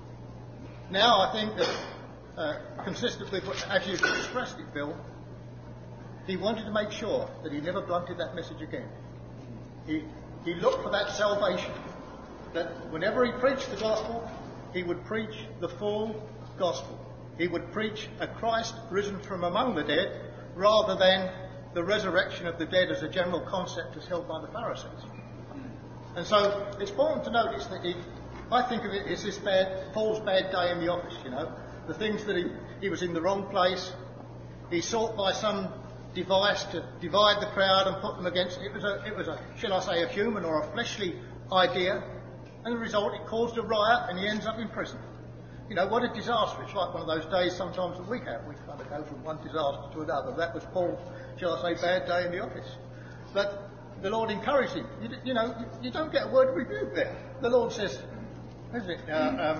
Now I think that, uh, consistent with what, as you've expressed it, Bill, he wanted to make sure that he never blunted that message again. He, he looked for that salvation, that whenever he preached the gospel, he would preach the full gospel. He would preach a Christ risen from among the dead rather than the resurrection of the dead as a general concept as held by the Pharisees. And so it's important to notice that he, I think of it as this bad, Paul's bad day in the office, you know. The things that he, he was in the wrong place. He sought by some device to divide the crowd and put them against. It was a, it was a, shall I say, a human or a fleshly idea. And the result, it caused a riot and he ends up in prison. You know, what a disaster. It's like one of those days sometimes that we have. We kind of go from one disaster to another. That was Paul's, shall I say, bad day in the office. But the Lord encouraged him. You, you know, you, you don't get a word of rebuke there. The Lord says, isn't it, uh,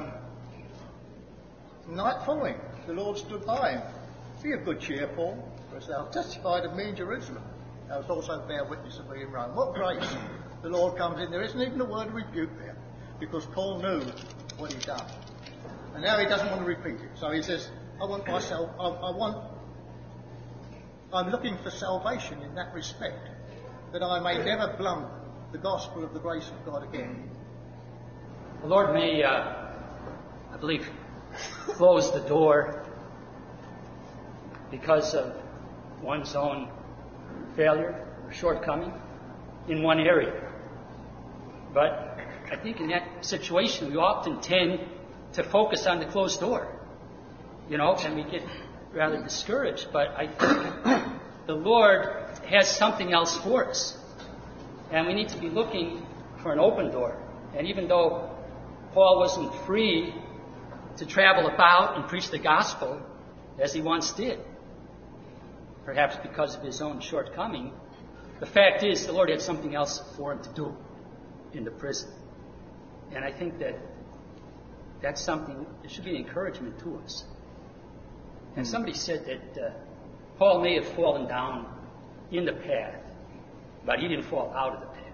um, night following, the Lord stood by him. Be of good cheer, Paul, for as thou hast testified of me in Jerusalem, thou hast also bear witness of me in Rome. What grace. The Lord comes in. There isn't even a word of rebuke there, because Paul knew what he'd done. And now he doesn't want to repeat it. So he says, I want myself, I, I want, I'm looking for salvation in that respect, that I may never blunt the gospel of the grace of God again. The Lord may, uh, I believe, close the door because of one's own failure or shortcoming in one area. But I think in that situation, we often tend to focus on the closed door, you know, and we get rather discouraged. But I think the Lord has something else for us, and we need to be looking for an open door. And even though Paul wasn't free to travel about and preach the gospel as he once did, perhaps because of his own shortcoming, the fact is the Lord had something else for him to do in the prison. And I think that that's something that should be an encouragement to us. And somebody said that uh, Paul may have fallen down in the path, but he didn't fall out of the path.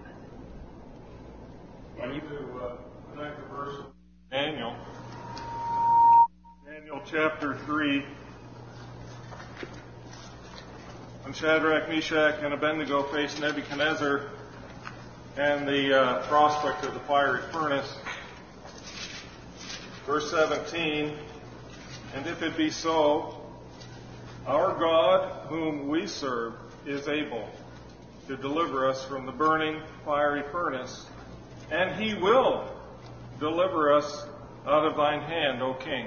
And you to uh, connect the verse of Daniel. Daniel chapter three. When Shadrach, Meshach, and Abednego faced Nebuchadnezzar and the uh, prospect of the fiery furnace. Verse seventeen, and if it be so, our God, whom we serve, is able to deliver us from the burning fiery furnace, and he will deliver us out of thine hand, O king.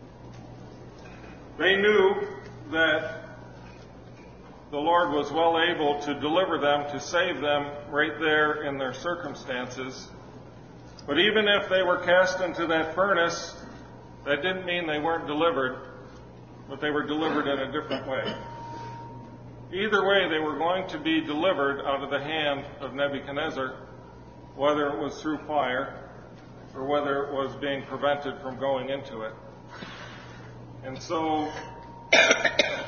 They knew that the Lord was well able to deliver them, to save them right there in their circumstances. But even if they were cast into that furnace, that didn't mean they weren't delivered, but they were delivered in a different way. Either way, they were going to be delivered out of the hand of Nebuchadnezzar, whether it was through fire or whether it was being prevented from going into it. And so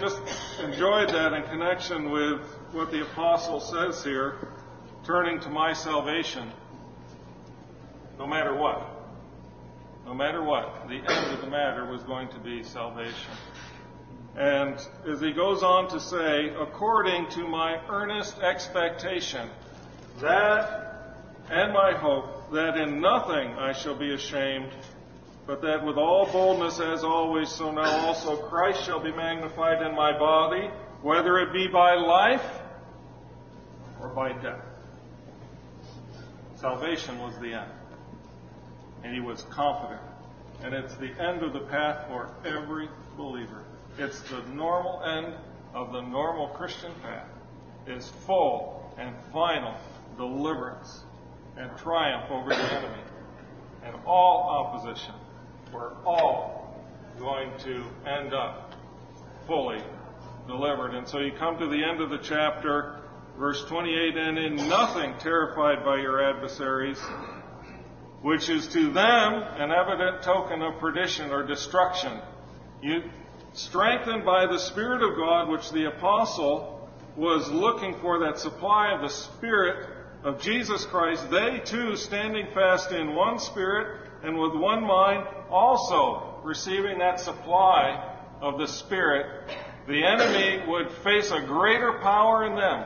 just enjoyed that in connection with what the apostle says here, turning to my salvation, no matter what. No matter what, the end of the matter was going to be salvation. And as he goes on to say, according to my earnest expectation, that and my hope, that in nothing I shall be ashamed, but that with all boldness as always, so now also Christ shall be magnified in my body, whether it be by life or by death. Salvation was the end. And he was confident. And it's the end of the path for every believer. It's the normal end of the normal Christian path. Is full and final deliverance and triumph over the enemy. And all opposition. We're all going to end up fully delivered. And so you come to the end of the chapter, verse twenty-eight, and in nothing terrified by your adversaries, which is to them an evident token of perdition or destruction. You, strengthened by the Spirit of God, which the apostle was looking for, that supply of the Spirit of Jesus Christ, they too, standing fast in one Spirit and with one mind, also receiving that supply of the Spirit, the enemy would face a greater power in them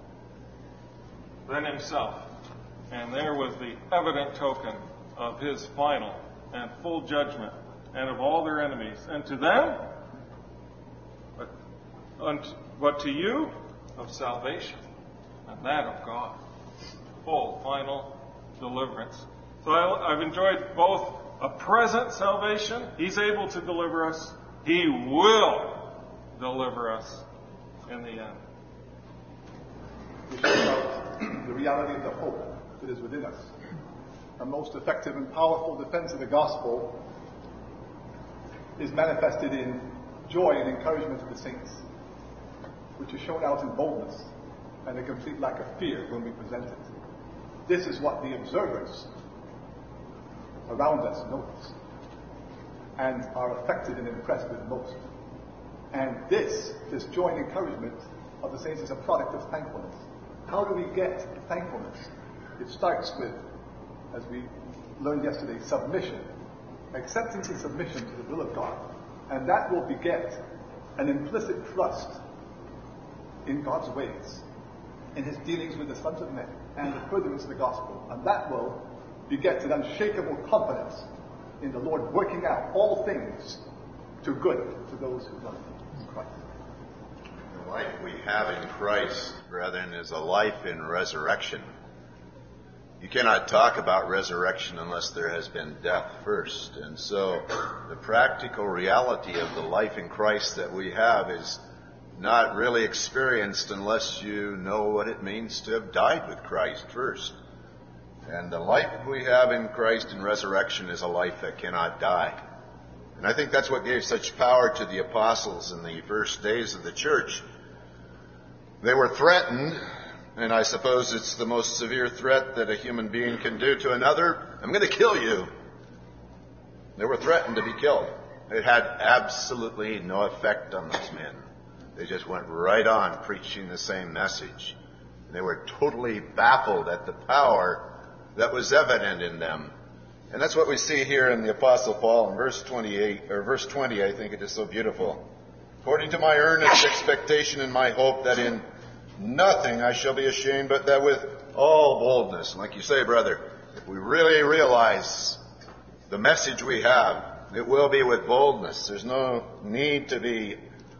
than himself. And there was the evident token of his final and full judgment and of all their enemies. And to them, but, unto, but to you, of salvation, and that of God. Full, final deliverance. So I, I've enjoyed both a present salvation. He's able to deliver us. He will deliver us in the end. We talk about the reality of the hope that is within us. The most effective and powerful defense of the gospel is manifested in joy and encouragement of the saints, which is shown out in boldness and a complete lack of fear when we present it. This is what the observers around us notice and are affected and impressed with most. And this, this joy and encouragement of the saints, is a product of thankfulness. How do we get thankfulness? It starts with, as we learned yesterday, submission. Acceptance and submission to the will of God. And that will beget an implicit trust in God's ways, in his dealings with the sons of men, and the furtherance of the gospel. And that will beget an unshakable confidence in the Lord working out all things to good to those who love him in Christ. The life we have in Christ, brethren, is a life in resurrection. You cannot talk about resurrection unless there has been death first. And so the practical reality of the life in Christ that we have is not really experienced unless you know what it means to have died with Christ first. And the life we have in Christ in resurrection is a life that cannot die. And I think that's what gave such power to the apostles in the first days of the church. They were threatened, and I suppose it's the most severe threat that a human being can do to another. I'm going to kill you. They were threatened to be killed. It had absolutely no effect on those men. They just went right on preaching the same message. They were totally baffled at the power that was evident in them. And that's what we see here in the Apostle Paul in verse twenty-eight, or verse twenty, I think it is so beautiful. According to my earnest expectation and my hope that in nothing I shall be ashamed, but that with all boldness, like you say, brother, if we really realize the message we have, it will be with boldness. There's no need to be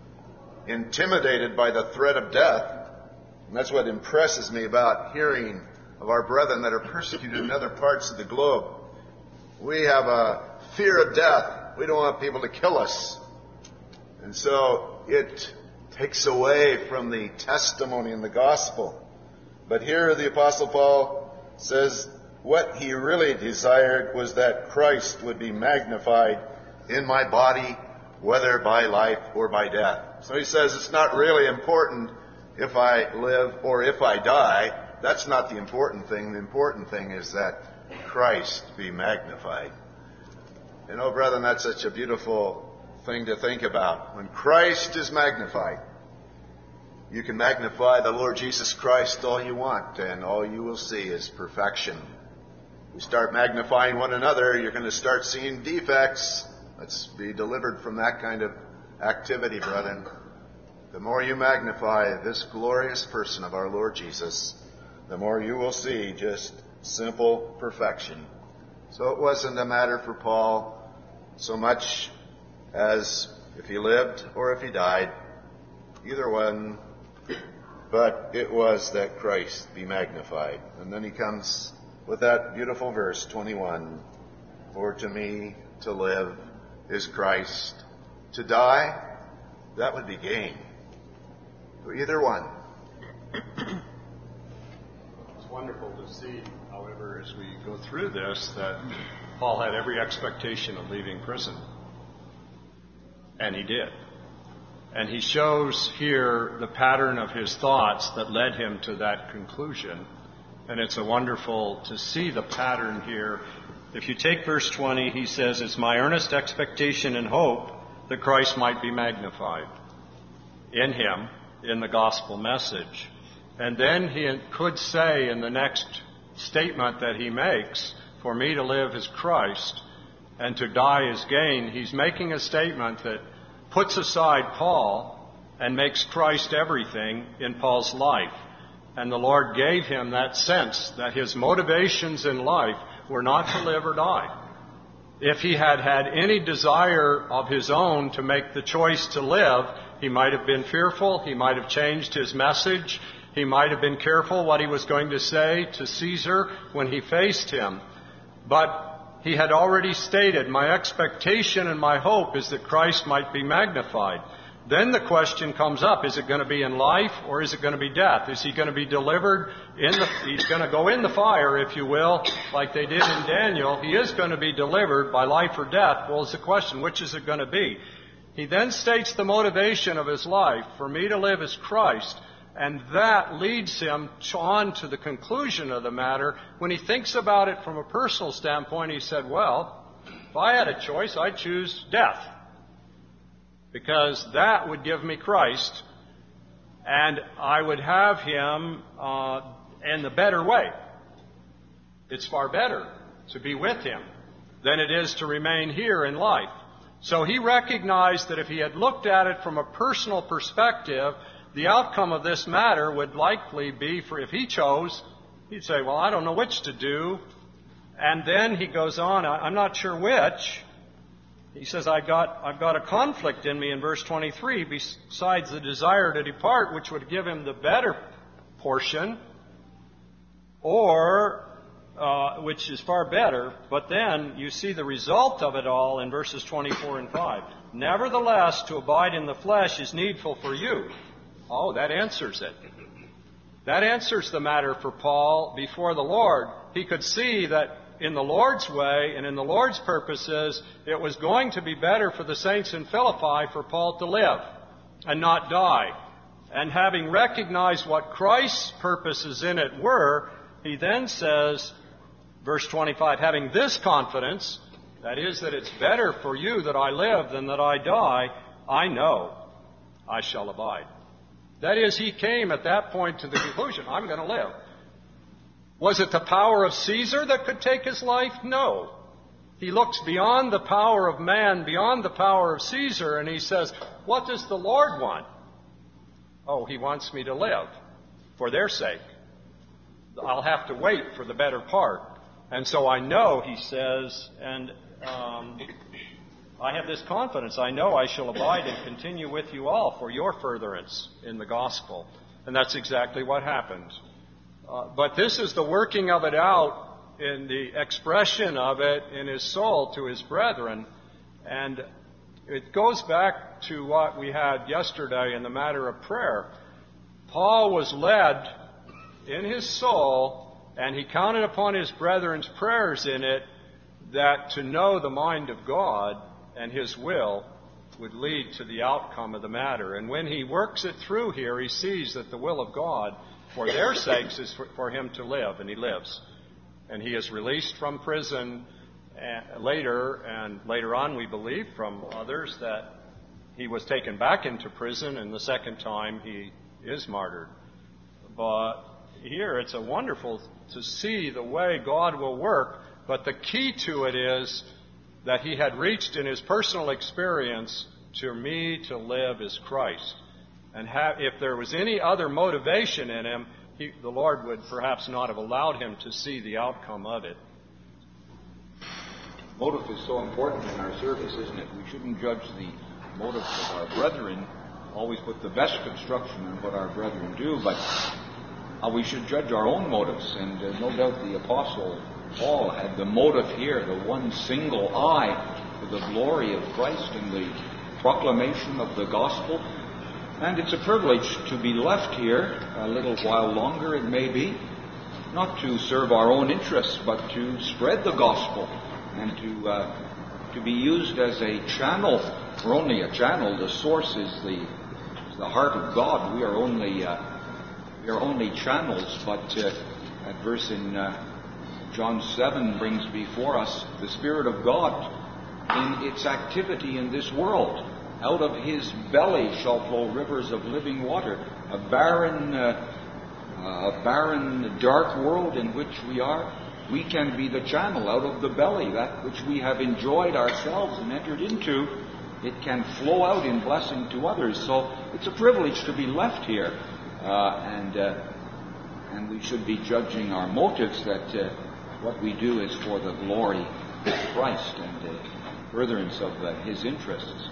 intimidated by the threat of death. And that's what impresses me about hearing of our brethren that are persecuted in other parts of the globe. We have a fear of death. We don't want people to kill us. And so it takes away from the testimony in the gospel. But here the Apostle Paul says what he really desired was that Christ would be magnified in my body, whether by life or by death. So he says it's not really important if I live or if I die. That's not the important thing. The important thing is that Christ be magnified. You know, brethren, that's such a beautiful thing to think about. When Christ is magnified, you can magnify the Lord Jesus Christ all you want, and all you will see is perfection. You start magnifying one another, you're going to start seeing defects. Let's be delivered from that kind of activity, brethren. The more you magnify this glorious person of our Lord Jesus, the more you will see just simple perfection. So it wasn't a matter for Paul so much as if he lived or if he died, either one, but it was that Christ be magnified. And then he comes with that beautiful verse, twenty-one, for to me to live is Christ. To die, that would be gain. So either one. It's wonderful to see, however, as we go through this, that Paul had every expectation of leaving prison. And he did. And he shows here the pattern of his thoughts that led him to that conclusion. And it's a wonderful to see the pattern here. If you take verse twenty, he says, it's my earnest expectation and hope that Christ might be magnified in him, in the gospel message. And then he could say in the next statement that he makes, for me to live is Christ and to die is gain. He's making a statement that puts aside Paul and makes Christ everything in Paul's life. And the Lord gave him that sense that his motivations in life were not to live or die. If he had had any desire of his own to make the choice to live, he might have been fearful, he might have changed his message, he might have been careful what he was going to say to Caesar when he faced him. But he had already stated, my expectation and my hope is that Christ might be magnified. Then the question comes up, is it going to be in life or is it going to be death? Is he going to be delivered in the, he's going to go in the fire, if you will, like they did in Daniel. He is going to be delivered by life or death. Well, it's the question, which is it going to be? He then states the motivation of his life, for me to live is Christ. And that leads him on to the conclusion of the matter. When he thinks about it from a personal standpoint, he said, well, if I had a choice, I'd choose death. Because that would give me Christ, and I would have him uh, in the better way. It's far better to be with him than it is to remain here in life. So he recognized that if he had looked at it from a personal perspective, the outcome of this matter would likely be, for if he chose, he'd say, well, I don't know which to do. And then he goes on, I'm not sure which. He says, I got, I've got a conflict in me in verse twenty-three, besides the desire to depart, which would give him the better portion, or, uh, which is far better. But then you see the result of it all in verses twenty-four and five. Nevertheless, to abide in the flesh is needful for you. Oh, that answers it. That answers the matter for Paul before the Lord. He could see that in the Lord's way and in the Lord's purposes, it was going to be better for the saints in Philippi for Paul to live and not die. And having recognized what Christ's purposes in it were, he then says, verse twenty-five, having this confidence, that is, that it's better for you that I live than that I die, I know I shall abide. That is, he came at that point to the conclusion, I'm going to live. Was it the power of Caesar that could take his life? No. He looks beyond the power of man, beyond the power of Caesar, and he says, what does the Lord want? Oh, he wants me to live for their sake. I'll have to wait for the better part. And so I know, he says, and um, I have this confidence. I know I shall abide and continue with you all for your furtherance in the gospel. And that's exactly what happened. Uh, but this is the working of it out in the expression of it in his soul to his brethren. And it goes back to what we had yesterday in the matter of prayer. Paul was led in his soul, and he counted upon his brethren's prayers in it, that to know the mind of God and his will would lead to the outcome of the matter. And when he works it through here, he sees that the will of God for their sakes is for, for him to live, and he lives. And he is released from prison, And later, and later on, we believe from others that he was taken back into prison, and the second time he is martyred. But here, it's a wonderful to see the way God will work. But the key to it is that he had reached in his personal experience, to me to live is Christ. And have, if there was any other motivation in him, he, the Lord would perhaps not have allowed him to see the outcome of it. Motive is so important in our service, isn't it? We shouldn't judge the motives of our brethren, always put the best construction on what our brethren do, but uh, we should judge our own motives. And uh, no doubt the Apostle Paul had the motive here, the one single eye for the glory of Christ and the proclamation of the gospel. And it's a privilege to be left here a little while longer, it may be, not to serve our own interests, but to spread the gospel and to uh, to be used as a channel. We're only a channel. The source is the is the heart of God. We are only uh, we are only channels. But uh, that verse in uh, John seven brings before us the Spirit of God in its activity in this world. Out of his belly shall flow rivers of living water. A barren, uh, a barren, dark world in which we are, we can be the channel out of the belly, that which we have enjoyed ourselves and entered into. It can flow out in blessing to others. So it's a privilege to be left here, uh, and uh, and we should be judging our motives that uh, what we do is for the glory of Christ and uh, furtherance of uh, His interests.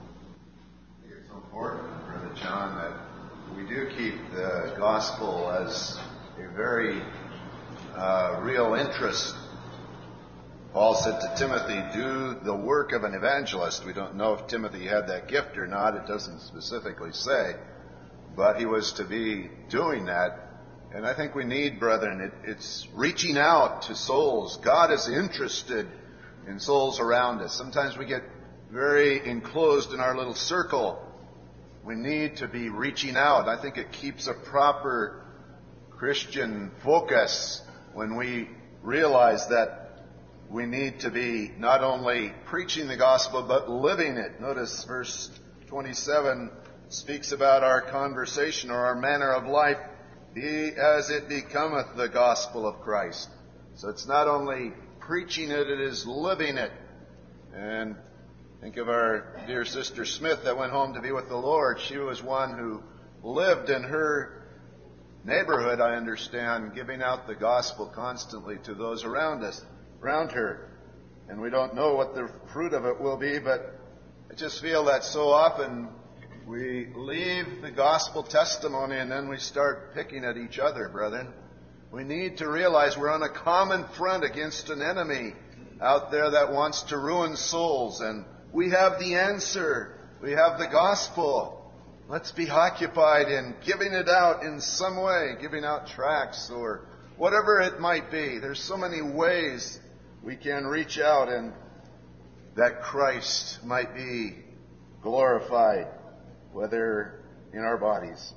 It's important, Brother John, that we do keep the gospel as a very uh, real interest. Paul said to Timothy, do the work of an evangelist. We don't know if Timothy had that gift or not. It doesn't specifically say. But he was to be doing that. And I think we need, brethren, it, it's reaching out to souls. God is interested in souls around us. Sometimes we get very enclosed in our little circle. We need to be reaching out. I think it keeps a proper Christian focus when we realize that we need to be not only preaching the gospel, but living it. Notice verse twenty-seven speaks about our conversation or our manner of life, be as it becometh the gospel of Christ. So it's not only preaching it, it is living it. And think of our dear sister Smith that went home to be with the Lord. She was one who lived in her neighborhood, I understand, giving out the gospel constantly to those around us. Around her. And we don't know what the fruit of it will be, but I just feel that so often we leave the gospel testimony and then we start picking at each other, brethren. We need to realize we're on a common front against an enemy out there that wants to ruin souls, and we have the answer. We have the gospel. Let's be occupied in giving it out in some way, giving out tracts or whatever it might be. There's so many ways we can reach out and that Christ might be glorified, whether in our bodies.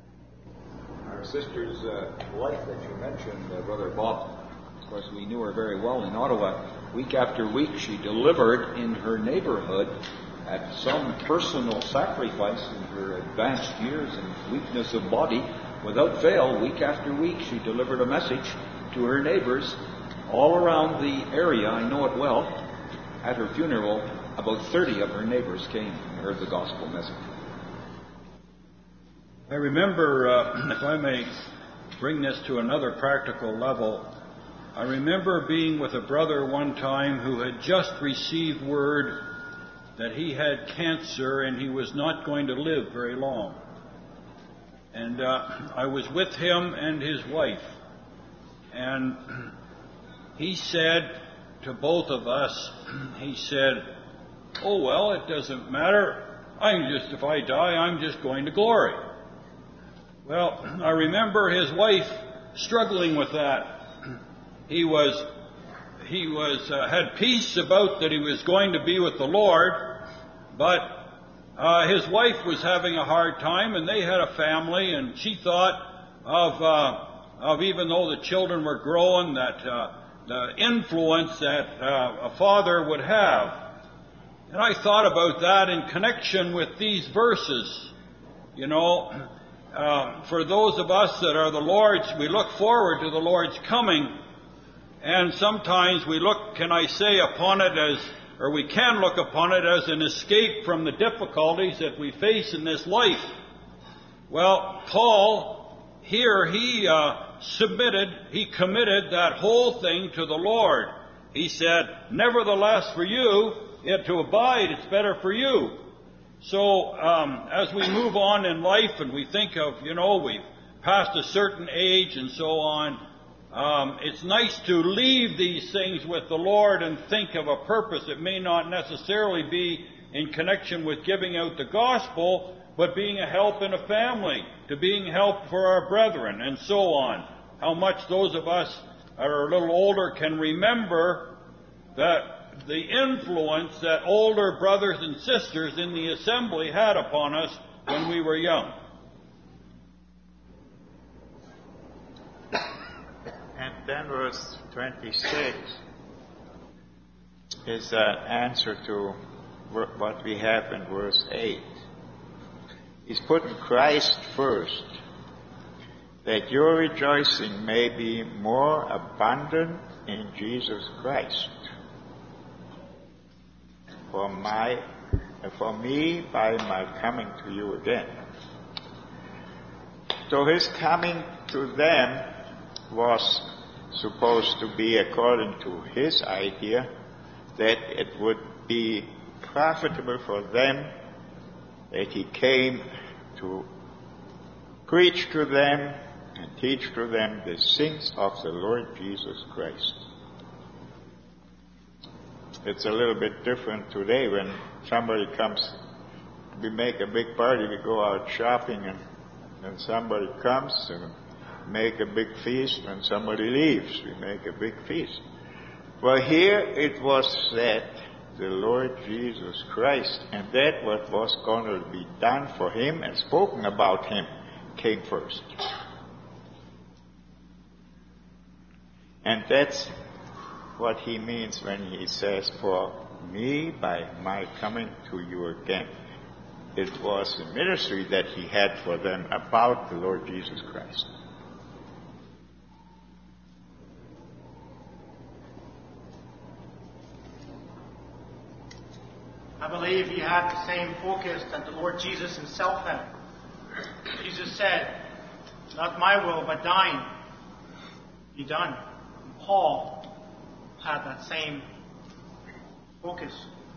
Our sister's uh, life that you mentioned, uh, Brother Bob, of course we knew her very well in Ottawa. Week after week she delivered in her neighborhood at some personal sacrifice in her advanced years and weakness of body. Without fail, week after week, she delivered a message to her neighbors all around the area. I know it well. At her funeral, about thirty of her neighbors came and heard the gospel message. I remember, uh, if I may bring this to another practical level, I remember being with a brother one time who had just received word that he had cancer and he was not going to live very long. And uh, I was with him and his wife. And he said to both of us, he said, oh, well, it doesn't matter. I'm just, if I die, I'm just going to glory. Well, I remember his wife struggling with that. He was, he was, uh, had peace about that he was going to be with the Lord, but Uh, his wife was having a hard time, and they had a family, and she thought of, uh, of even though the children were growing, that uh, the influence that uh, a father would have. And I thought about that in connection with these verses. You know, uh, for those of us that are the Lord's, we look forward to the Lord's coming. And sometimes we look, can I say, upon it as, or we can look upon it as an escape from the difficulties that we face in this life. Well, Paul, here, he uh, submitted, he committed that whole thing to the Lord. He said, nevertheless, for you, it to abide, it's better for you. So, um, as we move on in life and we think of, you know, we've passed a certain age and so on, um, it's nice to leave these things with the Lord and think of a purpose. It may not necessarily be in connection with giving out the gospel, but being a help in a family, to being help for our brethren, and so on. How much those of us that are a little older can remember that the influence that older brothers and sisters in the assembly had upon us when we were young. And then verse twenty-six is an answer to what we have in verse eight. He's putting Christ first, that your rejoicing may be more abundant in Jesus Christ. For my, for me, by my coming to you again. So his coming to them was supposed to be according to his idea that it would be profitable for them that he came to preach to them and teach to them the things of the Lord Jesus Christ. It's a little bit different today when somebody comes, we make a big party, we go out shopping, and then somebody comes and make a big feast. When somebody leaves, we make a big feast. Well, here it was said, the Lord Jesus Christ, and that what was going to be done for him and spoken about him came first. And that's what he means when he says, for me, by my coming to you again. It was the ministry that he had for them about the Lord Jesus Christ. I believe he had the same focus that the Lord Jesus himself had. Jesus said, not my will, but thine be done. And Paul had that same focus.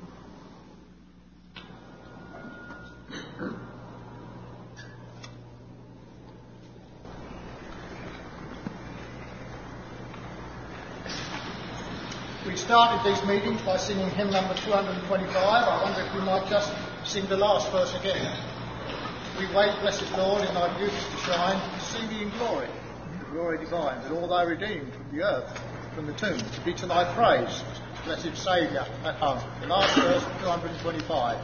We started these meetings by singing hymn number two hundred twenty-five. I wonder if we might just sing the last verse again. We wait, blessed Lord, in thy beauties to shine, to see thee in glory, glory divine, that all thy redeemed from the earth, from the tomb, to be to thy praise, blessed Saviour at home. The last verse, two hundred twenty-five.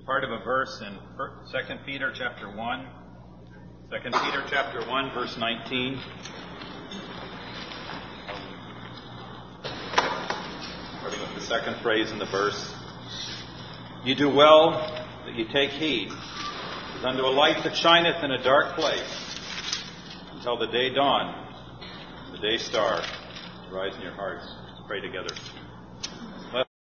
part of a verse in Second Peter chapter one. Second Peter chapter one, verse nineteen. Starting with the second phrase in the verse. You do well that you take heed, as unto a light that shineth in a dark place, until the day dawn, the day star, rise in your hearts. Pray together.